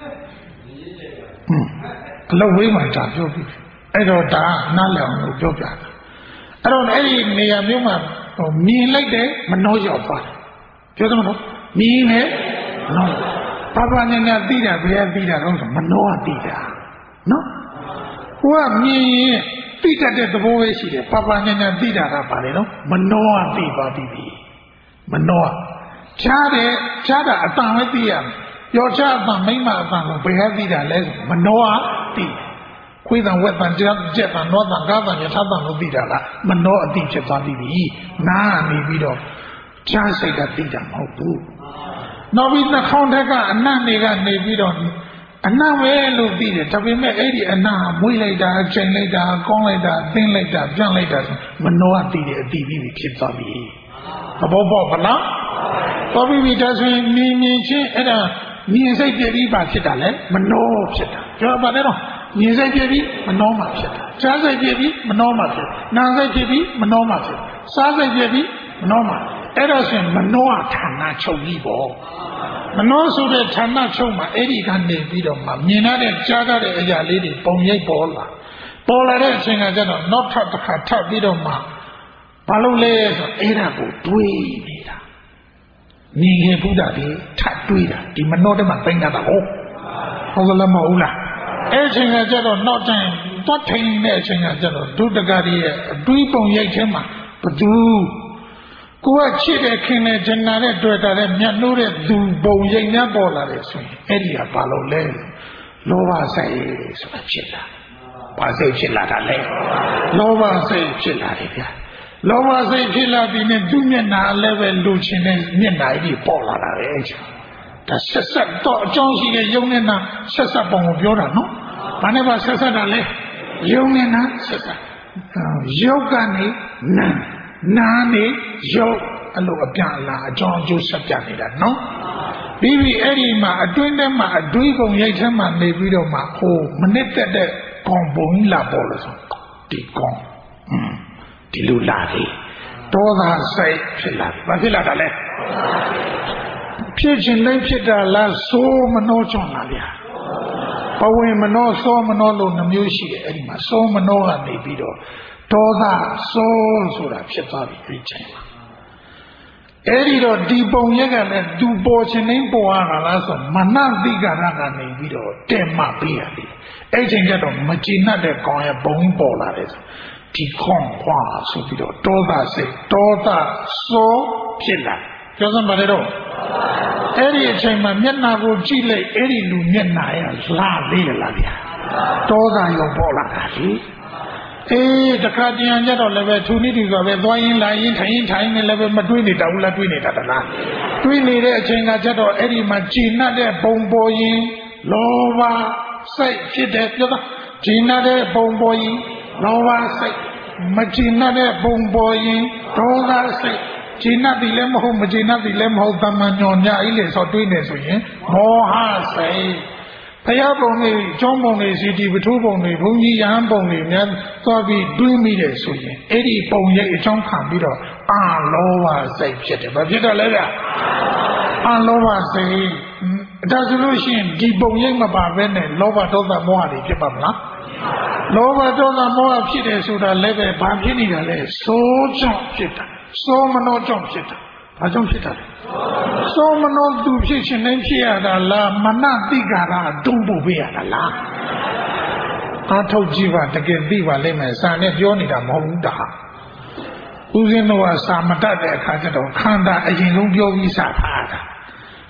အလုပ်ပေးမှဒါပြောပြီးအဲ့တော့ဒါနားလည်အောင်လို့ပြောပြတာအဲ့တော့အဲ့ဒီနေရာမျိုးမှာမြင်လိုက်တယ်မနှောရောက်သွားတယ်ပြောသမလို့မြင်တယ်နော်ဘာဘာညာညာသိတာဘယ်သိတာတော့မနှောကသိတာနော်ဟိုကမြင်ရင်သိတတ်တဲ့သဘောပဲရှိတယ်ဘာဘာညာညာသိတာကဘာလဲနော်မနှောကသိပါပြီမနှောချားတယ်ချားတာအတန်ပဲသိရမယ်ယောချားအတန်မိမအတန်ကိုဘယ်သိတာလဲဆိုမနှောကသိခွေးတန်ဝက်တန်ကြက်တန်နောတန်ကားတန်ယထာတန်လို့သိတာလားမနှောအသိဖြစ်သွားပြီနားနေပြီးတော့ချားစိတ်ကသိတာမဟုတ်ဘူးနောက်ပြီးနှာခေါင်းထက်ကအနံ့တွေကနေပြီးတော့အနံ့ပဲလို့သိတယ်ဒါပေမဲ့အဲ့ဒီအနံ့ဟာမွေးလိုက်တာချိန်လိုက်တာကောင်းလိုက်တာသင်းလိုက်တာပြန့်လိုက်တာမနှောသိတယ်အသိပြီးဖြစ်သွားပြီသဘောပေါက်ပါလားတော်ပြီဒါဆိုရင်မြင်ချင်းအဲ့ဒါမြင်စိတ်ပြည့်ပြီးပါဖြစ်တာလေမနှောဖြစ်တာပြောပါနဲ့တော့မြင်စိတ်ပြည့်ပြီးမနှောမှဖြစ်တာကြားစိတ်ပြည့်ပြီးမနှောမှဖြစ်နားစိတ်ပြည့်ပြီးမနှောမှဖြစ်စားစိတ်ပြည့်ပြီးမနှောမှအဲ့တော့ဆိုရင်မနှောဌာနချုပ်ကြီးပေါ့မနှောဆိုတဲ့ဌာနချုပ်မှာအဲ့ဒီကနေပြီးတော့မှမြင်ရတဲ့ကြားရတဲ့အရာလေးတွေပုံရိပ်ပေါ်လာတဲ့အချိန်ကကျတော့နောက်ထပ်တစ်ခါထပ်ပြီးတော့မှဘာလို့လဲဆိုအဲ့ဒါကိုတွေးနေတာမြင်ရင်ဘုရားဒီထပ်တွေးတာဒီမနှောတဲ့မှာသိနေတာဟုတ်ကဲ့မဟုတ်လားအဲ့အချိန်ကကျတော့နောက်တိုင်းသွားထိုင်နေတဲ့အချိန်ကကျတော့ဒုတကရီရဲ့အတွေးပုံရိပ်ထဲမှာဘသူကိုကချစ်တဲ့ခင်တဲ့ဂျနာတဲ့တွေ့တာတဲ့မြတ်နိုးတဲ့သူပုံရိပ်များပေါ်လာတယ်ဆိုရင်အဲ့ဒီကဘာလို့လဲလောဘစိတ်ဆိုတာဖြစ်လာဘာစိတ်ဖြစ်လာတာလဲလောဘစိတ်ဖြစ်လာတယ်ဗျာလောဘစိတ်ဖြစ်လာပြီးနဲ့သူ့မျက်နှာလည်းပဲလူချင်းတဲ့မျက်နှာကြီးပေါ်လာတာပဲအဲ့ဒါဆက်ဆက်တော့အကြောင်းရှိတဲ့ယုံနေတာဆက်ဆက်ပုံကိုပြောတာနော်ဘာနဲ့ပါဆက်ဆက်တာလဲယုံနေတာဆက်ဆက်ယုတ်ကနေနာနေယုတ်အဲ့လိုအပြန်လာအကြောင်းအကျိုးဆက်ပြနေတာနော်ပြီးအဲ့ဒီမှာအတွင်းထဲမှာအတွေးပုံရိပ်ထဲမှာနေပြီးတော့မှဟိုမနစ်သက်တဲ့ကောင်ပုံကြီးလာပေါ်လို့ဆိုဒီကောင်ဒီလိုလာတယ်ဒေါသစိတ်ဖြစ်လာတယ်ဘာဖြစ်လာတာလဲဖြစ်ခြင်းတိုင်းဖြစ်တာလားစိုးမနှောကြွလာဗျာဘဝင်မနှောစောမနှောလို့နှမျိုးရှိတယ်အဲ့ဒီမှာစောမနှောကနေပြီးတော့ဒေါသစိုးဆိုတာဖြစ်သွားပြီဒီချိန်မှာအဲ့ဒီတော့ဒီပုံရက်ကလည်းသူပေါ်ခြင်းတိုင်းပေါ်ရတာလားဆိုမနတိကရကနေပြီးတော့တဲ့မှပေးရတယ်အဲ့ချိန်ကျတော့မကြည်နှက်တဲ့ကောင်ရဲ့ဘုံပေါ်လာတယ်ဆိုဒီခွန်ခွာဆိုပြီးတော့ဒေါသစိတ်ဒေါသစိုးဖြစ်လာပြောစမ်းပါလေတော့အဲ့ဒီအချိန်မှာမျက်နှာကိုကြည့်လိုက်အဲ့ဒီလူမျက်နှာရလာလေးလားဗျာဒေါသရောပေါ်လာတာလေအေးတခါတရံကြတော့လည်းပဲထူနိတူဆိုပဲသွားရင်လာရင်ထိုင်နေလည်းပဲမတွေးနေတာဘူးလားတွေးနေတာတလားတွေးနေတဲ့အချိန်ကကြတော့အဲ့ဒီမှာကြည်နှက်တဲ့ပုံပေါ်ရင်လောဘစိတ်ဖြစ်တယ်ပြောတာကြည်နှက်တဲ့ပုံပေါ်ရင်လောဘစိတ်မကြည်နှက်တဲ့ပုံပေါ်ရင်ဒေါသစိတ်ကြည်နှက်ပြီလည်းမဟုတ်မကြည်နှက်ပြီလည်းမဟုတ်သမန်ညော်ညအိလေဆိုတွေးနေဆိုရင်မောဟစိတ်ဘုရားပုံတွေကျောင်းပုံတွေစီတီပထူးပုံတွေဘုန်းကြီးရဟန်းပုံတွေများသွားပြီးတွေးမိတယ်ဆိုရင်အဲ့ဒီပုံရိပ်အကြောင်းခံပြီးတော့အာလောဘစိတ်ဖြစ်တယ်ဘာဖြစ်တော့လဲဗျအာလောဘစိတ်ဒါဆိုလို့ရှိရင်ဒီပုံရိပ်မပါဘဲနဲ့လောဘဒေါသမောဟတွေဖြစ်ပါမလားလောဘဒေါသမောဟဖြစ်တယ်ဆိုတာလည်းပဲဘာဖြစ်နေတာလဲစိုးကြောင့်ဖြစ်တာစိုးမနှောကြောင့်ဖြစ်တာဘာကြောင့်ဖြစ်တာလဲစိုးမနှောသူဖြစ်ခြင်းနဲ့ဖြစ်ရတာလားမနတိကာရတုံးဖို့ပေးရတာလားအားထုတ်ကြည့်ပါတကယ်သိပါလိမ့်မယ်စာနဲ့ပြောနေတာမဟုတ်ဘူးတာဦးဇင်းတို့ကစာမတတ်တဲ့အခါကျတော့ခန္ဓာအရင်ဆုံးပြောပြီးစာဖားတာ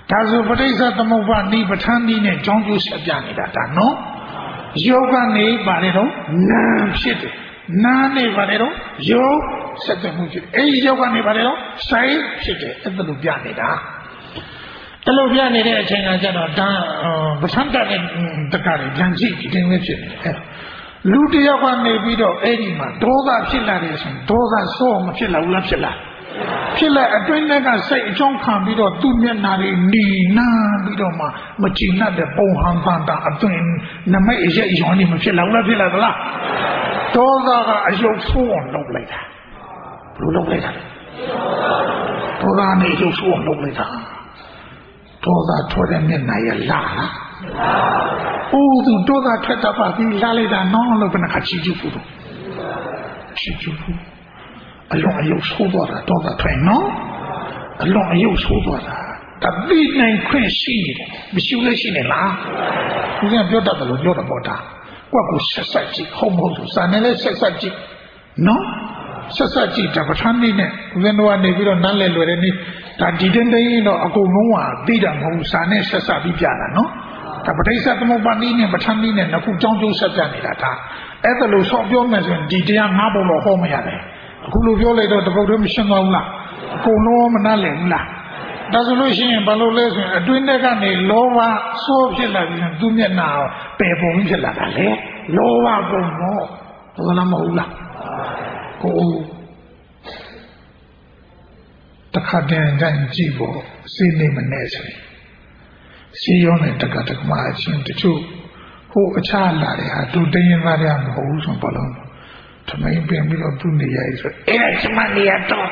ဒါဆိုပဋိစ္စသမုပ္ပါဒ်ဤပဋ္ဌာန်းဤနဲ့ကြောင်းကျိုးဆက်ပြနေတာဒါနော်ယောကနေပါတယ်တော့နာဖြစ်တယ်နာနေပါတယ်တော့ယောဆက်သွယ်မှုဖြစ်အဲဒီယောကနေပါတယ်တော့ဆိုင်ဖြစ်တယ်အဲ့ဒါလိုပြနေတာအဲ့လိုပြနေတဲ့အချိန်ကကျတော့ဒါပဋ္ဌာန်းတဲ့တက္ကရာပြန်ကြည့်ဒီတင်းလေးဖြစ်နေတယ်လူတယောက်ကနေပြီးတော့အဲ့ဒီမှာဒေါသဖြစ်လာတယ်ဆိုရင်ဒေါသစိုးမဖြစ်လာဘူးလားဖြစ်လာဖြစ်လာအတွင်းထဲကစိတ်အကြောင်းခံပြီးတော့သူ့မျက်နှာတွေနီနာပြီးတော့မှမကြည်နပ်တဲ့ပုံဟန်ပန်တာအတွင်းနမိတ်အရက်ရောနေမဖြစ်လာဘူးလားဖြစ်လာသလားဒေါသကအယုတ်ဆိုးအောင်လုပ်လိုက်တာဘယ်လိုလုပ်လိုက်တာဒေါသနဲ့အယုတ်ဆိုးအောင်လုပ်လိုက်တာဒေါသထွက်တဲ့မျက်နှာရလာအိုးသူဒေါသထွက်တာပါပြီးလာလိုက်တာနောင်းလို့ဘယ်နှခါချီကျူးဖို့ချီကျူးဖို့အလုံးအယုတ်ဆိုးသွားတာဒေါသထွက်နော်အလုံးအယုတ်ဆိုးသွားတာတပိနိုင်ခွင့်ရှိနေတယ်မရှိလို့ရှိနေလားဦးဇင်းပြောတတ်တယ်လို့ပြောတော့ပေါ့တာကိုယ့်ကိုဆက်ဆက်ကြည့်ဟုတ်မဟုတ်ဆိုစာနဲ့လည်းဆက်ဆက်ကြည့်နော်ဆက်ဆက်ကြည့်တာပဋ္ဌာန်းနည်းနဲ့ဦးဇင်းတို့ကနေပြီးတော့နားလည်လွယ်တဲ့နည်းဒါဒီတင်းတင်းတော့အကုန်လုံးကသိတာမဟုတ်ဘူးစာနဲ့ဆက်ဆက်ပြီးပြတာနော်ဒါပဋိစ္စသမုပ္ပါဒ်နည်းနဲ့ပဋ္ဌာန်းနည်းနဲ့နှစ်ခုကြောင်းကျိုးဆက်ပြနေတာဒါအဲ့ဒါလို့ဆော့ပြောမယ်ဆိုရင်ဒီတရား၅ပုံတော့ဟောမရတယ်အခုလိုပြောလိုက်တော့တပုတ်တည်းမရှင်းသွားဘူးလားအကုန်လုံးမနားလည်ဘူးလားဒါဆိုလို့ရှိရင်ဘာလို့လဲဆိုရင်အတွင်းထဲကနေလောဘစိုးဖြစ်လာပြီးသူ့မျက်နှာပယ်ပုံဖြစ်လာတာလေလောဘပုံတော့ဘယ်လိုမဟုတ်လားကိုတခါတည်းတိုင်းကြည့်ဖို့စိတ်နေမနဲ့ဆိုရင်စီရောနဲ့တက္ကတက္ကမအချင်းတချို့ဟိုအခြားလာတဲ့ဟာသူတင်းသားရမဟုတ်ဘူးဆိုဘာလို့ထမင်းပြင်ပြီးတော့သူ့နေရာကြီးဆိုအဲ့ဒါကျမနေရာတော့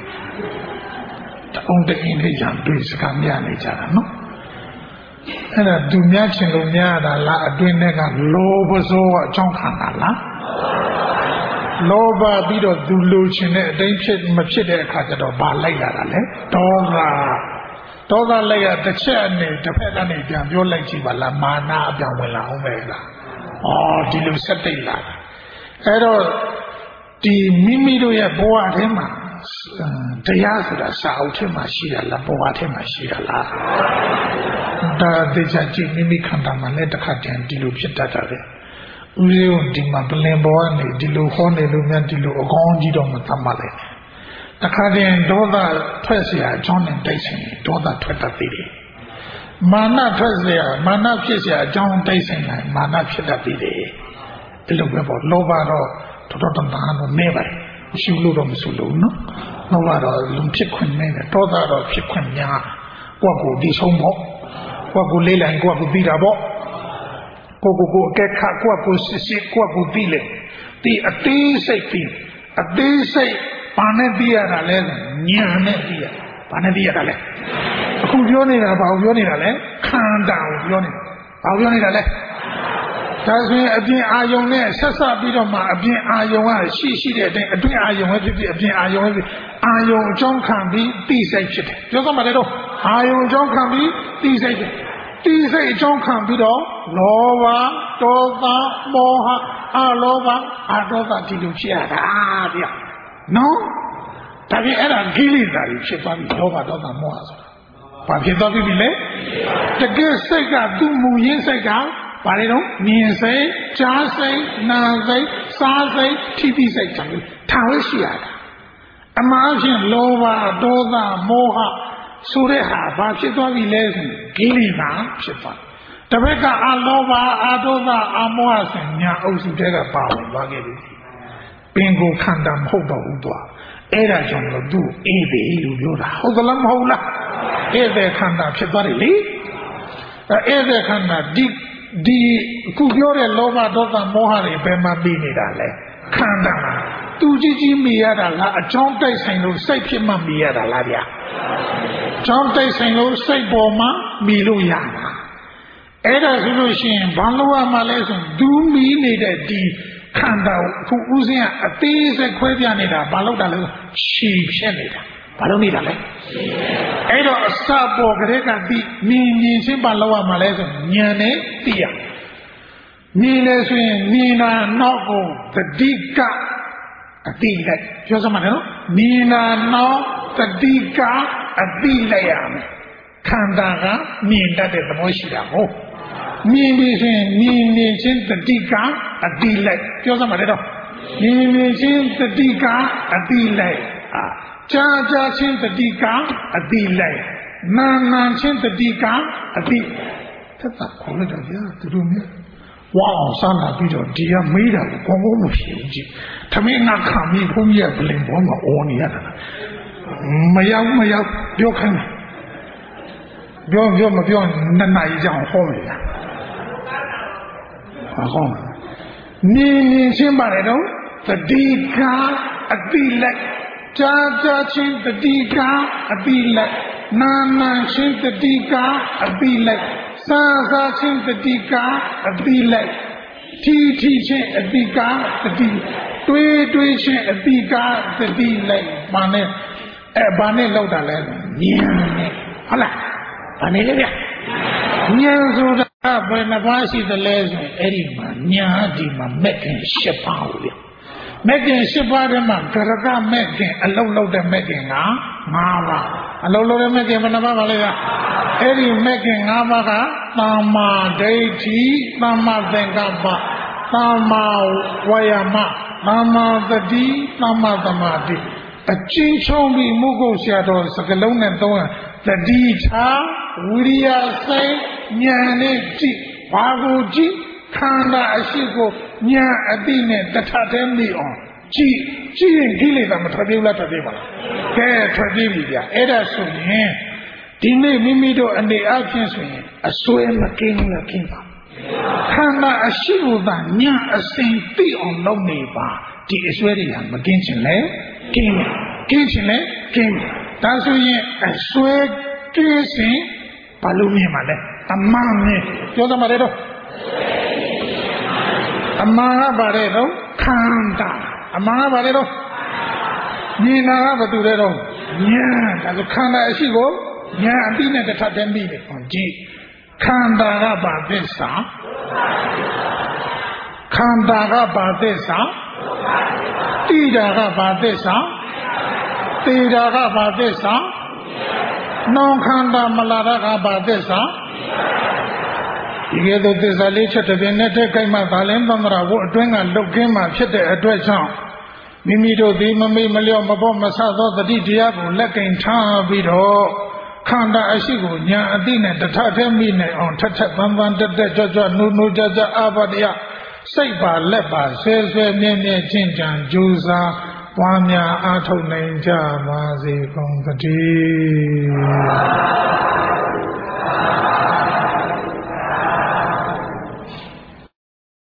တောင်းတရင်လေးရံတွေ့စကားများနေကြတာနော်အဲ့ဒါသူများချင်လို့များတာလားအတွင်းထဲကလောဘစိုးအကြောင်းခံတာလားလောဘပြီးတော့သူလိုချင်တဲ့အတိုင်းဖြစ်မဖြစ်တဲ့အခါကျတော့ဘာလိုက်လာတာလဲဒေါသလိုက်ရတစ်ချက်နဲ့တစ်ဖက်ကနေပြန်ပြောလိုက်ကြည့်ပါလားမာနအပြောင်းဝင်လာအောင်ပဲလားဩဒီလိုဆက်တိတ်လာတာအဲ့တော့ဒီမိမိတို့ရဲ့ဘဝထဲမှာတရားဆိုတာစာအုပ်ထဲမှာရှိတာလားဘဝထဲမှာရှိတာလားဒါသိချကြည့်မိမိခန္ဓာမှာလည်းတစ်ခါတည်းဒီလိုဖြစ်တတ်တာပဲဦးလေးကဒီမှာပလင်ဘဝနေဒီလိုဟောနေလို့များဒီလိုအကောင်းကြီးတော့မသတ်မှတ်လိုက်တခါတည်းဒေါသထွက်เสียအကြောင်းနဲ့တိုက်ဆိုင်ဒေါသထွက်တတ်သေးတယ်မာနထွက်เสียမာနဖြစ်เสียအကြောင်းတိုက်ဆိုင်တယ်မာနဖြစ်တတ်သေးတယ်ဒီလိုပဲပေါ့လောဘတော့တော်တော်တန်တော့နေပါတယ်မရှိလို့တော့မဆိုလို့နော်လောဘတော့လုံဖြစ်ခွင့်နေတယ်ဒေါသတော့ဖြစ်ခွင့်များကိုယ့်ကိုဒီဆုံးပေါ့ကိုယ့်ကိုလေးလိုက်ကိုယ့်ကိုပြီးတာပေါ့ကိုအကဲခတ်ကိုစစ်စစ်ကိုပြီးလေဒီအသေးစိတ်ပြီးအသေးစိတ်ဘာနဲ့ပြီးရတာလဲညာနဲ့ပြီးရဘာနဲ့ပြီးရတာလဲအခုပြောနေတာဘာကိုပြောနေတာလဲခန္ဓာကိုပြောနေတာဘာကိုပြောနေတာလဲဒါဆိုရင်အပြင်အာယုံနဲ့ဆက်ဆက်ပြီးတော့မှအပြင်အာယုံကရှိတဲ့အတိုင်းအတွင်းအာယုံပဲဖြစ်ဖြစ်အပြင်အာယုံပဲဖြစ်အာယုံအကြောင်းခံပြီးသိစိတ်ဖြစ်တယ်ပြောသမှာလေတော့အာယုံအကြောင်းခံပြီးသိစိတ်ဖြစ်သိစိတ်အကြောင်းခံပြီးတော့လောဘဒေါသမောဟအလောဘအဒေါသဒီလိုဖြစ်ရတာဗျနော်ဒါပြင်အဲ့ဒါကိလေသာတွေဖြစ်သွားပြီလောဘဒေါသမောဟဆိုတာဘာဖြစ်သွားပြီလဲတကယ်စိတ်ကသူ့မူရင်းစိတ်ကဘာလဲတော့မြင်စိတ်ကြားစိတ်နာစိတ်စားစိတ်ထိပိစိတ်ထားလို့ရှိရတာအမှားဖြင့်လောဘဒေါသမောဟဆိုတဲ့ဟာဘာဖြစ်သွားပြီလဲဆိုကိလေသာဖြစ်သွားတပည့်ကအလောဘအဒေါသအမောဟဆိုညာအုပ်စုတဲကပါဝင်သွားခဲ့ပြီပင်ကိုခန္ဓာမဟုတ်တော့ဘူးတော့အဲ့ဒါကြောင့်လို့သူ့အေးတယ်လို့ပြောတာဟုတ်သလားမဟုတ်လားဧည့်သည်ခန္ဓာဖြစ်သွားတယ်လေဧည့်သည်ခန္ဓာဒီအခုပြောတဲ့လောဘဒေါသမောဟတွေဘယ်မှာပြီးနေတာလဲခန္ဓာမှာသူကြီးမိရတာလားအကြောင်းတိုက်ဆိုင်လို့စိတ်ဖြစ်မှမိရတာလားဗျာအကြောင်းတိုက်ဆိုင်လို့စိတ်ပေါ်မှာမိလို့ရတာအဲ့ဒါဆိုလို့ရှိရင်ဘာလို့ရမှာလဲဆိုသူမိနေတဲ့ဒီခန္ဓာကိုအခုဥစဉ်ကအသေးစိတ်ခွဲပြနေတာဘာလို့တာလဲရှည်ဖြစ်နေတာဘာလို့နေတာလဲအဲ့တော့အစပေါ်ကလေးကပြီးမြင်ချင်းဘာလို့ရမှာလဲဆိုဉာဏ်နဲ့သိရမြင်လဲဆိုရင်မြင်တာနောက်ကိုတတိကအတိလိုက်ပြောစမ်းပါနော်မြင်တာနောက်တတိကအတိလိုက်ရမယ်ခန္ဓာကမြင်တတ်တဲ့သဘောရှိတာဟုတ်မြင်ပြီးရင်မြင်မြင်ချင်းတတိကအတိလိုက်ပြောစမ်းပါလေတော့မြင်မြင်ချင်းတတိကအတိလိုက်ကြားကြားချင်းတတိကအတိလိုက်နာနာချင်းတတိကအတိသက်သာခေါ်လိုက်တော့ဗျာသူတို့မျိုးဝါအောင်စားလာပြီးတော့ဒီကမေးတာကိုကောင်းကောင်းမဖြစ်ဘူးကြည့်ထမင်းငါခံပြီးဘုန်းကြီးကပလင်ပေါ်မှာအော်နေရတာမရောက်ပြောခိုင်းပြောမပြောနှစ်နာရီကြောင်ဟောမယ်ဗျာဟောမြင်ချင်းပါတယ်တော့တတိကအတိလိုက်ကြားကြားချင်းတတိကအတိလိုက်နာနာချင်းတတိကအတိလိုက်စားစားချင်းတတိကအတိလိုက်ထီချင်းအတိကတတိတွေးချင်းအတိကတတိလိုက်ဘာနဲ့လောက်တာလဲဉာဏ်နဲ့ဟုတ်လားဘာနဲ့လဲဗျဉာဏ်ဆိုတာဘယ်နှပါးရှိသလဲဆိုရင်အဲ့ဒီမှာဉာဏ်ဒီမှာမဲ့ခင်၈ပါးဗျမဲ့ခင်၈ပါးထဲမှာဂရကမဲ့ခင်အလုံးလုံးတဲ့မဲ့ခင်က၅ပါးအလုံးလုံးတဲ့မဲ့ခင်ဘယ်နှပါးပါလဲဗျအဲ့ဒီမဲ့ခင်၅ပါးကသမ္မာဒိဋ္ဌိသမ္မာသင်္ကပ္ပသမ္မာဝါယာမသမ္မာသတိသမ္မာသမာဓိအချင်းချင်းပြီးမုဂုတ်ဆရာတော်စကလုံးနဲ့သုံးသတိထားဝိရိယစိတ်ဉာဏ်နဲ့ကြည့်ဘာကိုကြည့်ခန္ဓာအရှိကိုဉာဏ်အတိနဲ့တထထဲမိအောင်ကြည့်ရင်ကိလေသာမထွက်ပြေးလားထွက်ပြေးပါလားကဲထွက်ပြေးပြီဗျအဲ့ဒါဆိုရင်ဒီနေ့မိမိတို့အနေအချင်းဆိုရင်အစွဲမကင်းဘူးလားကင်းပါခန္ဓာအရှိကိုသာဉာဏ်အစဉ်သိအောင်လုပ်နေပါဒီအစွဲတွေကမကင်းချင်လဲကင်းချင်လဲကင်းဒါဆိုရင်အစွဲကင်းစဉ်ဘာလို့မြင်မှာလဲအမှန်နဲ့ပြောသမှာလေတော့အမှန်ကဘာလဲတော့ခန္ဓာအမှန်ကဘာလဲတော့မြင်တာကဘာတူလဲတော့ဉာဏ်ဒါဆိုခန္ဓာအရှိကိုဉာဏ်အတိနဲ့တစ်ထပ်တည်းမိတယ်ဟောကြည့်ခန္ဓာကဘာသစ္စာခန္ဓာကဘာသစ္စာတိတာကဘာသစ္စာသေတာကဘာသစ္စာနောင်ခန္ဓာမလာတာကဘာသစ္စာဒီကဲ့သို့သစ္စာလေးချက်တစ်ပြင်းနဲ့တက်ခိုက်မှသာလင်းသမရာဘုအတွင်းကလုတ်ကင်းမှဖြစ်တဲ့အတွက်ကြောင့်မိမိတို့သည်မမေ့မလျော့မပေါ့မဆသောတတိတရားကိုလက်ကင်ထားပြီးတော့ခန္ဓာအရှိကိုဉာဏ်အသိနဲ့တထထဲမိနိုင်အောင်ထက်ပန်းပန်းတက်ကြွနုကြအာဘတရားစိတ်ပါလက်ပါဆွဲမြဲချင်းချံကြိုးစားပွားများအားထုတ်နိုင်ကြပါစေကုန်သတည်း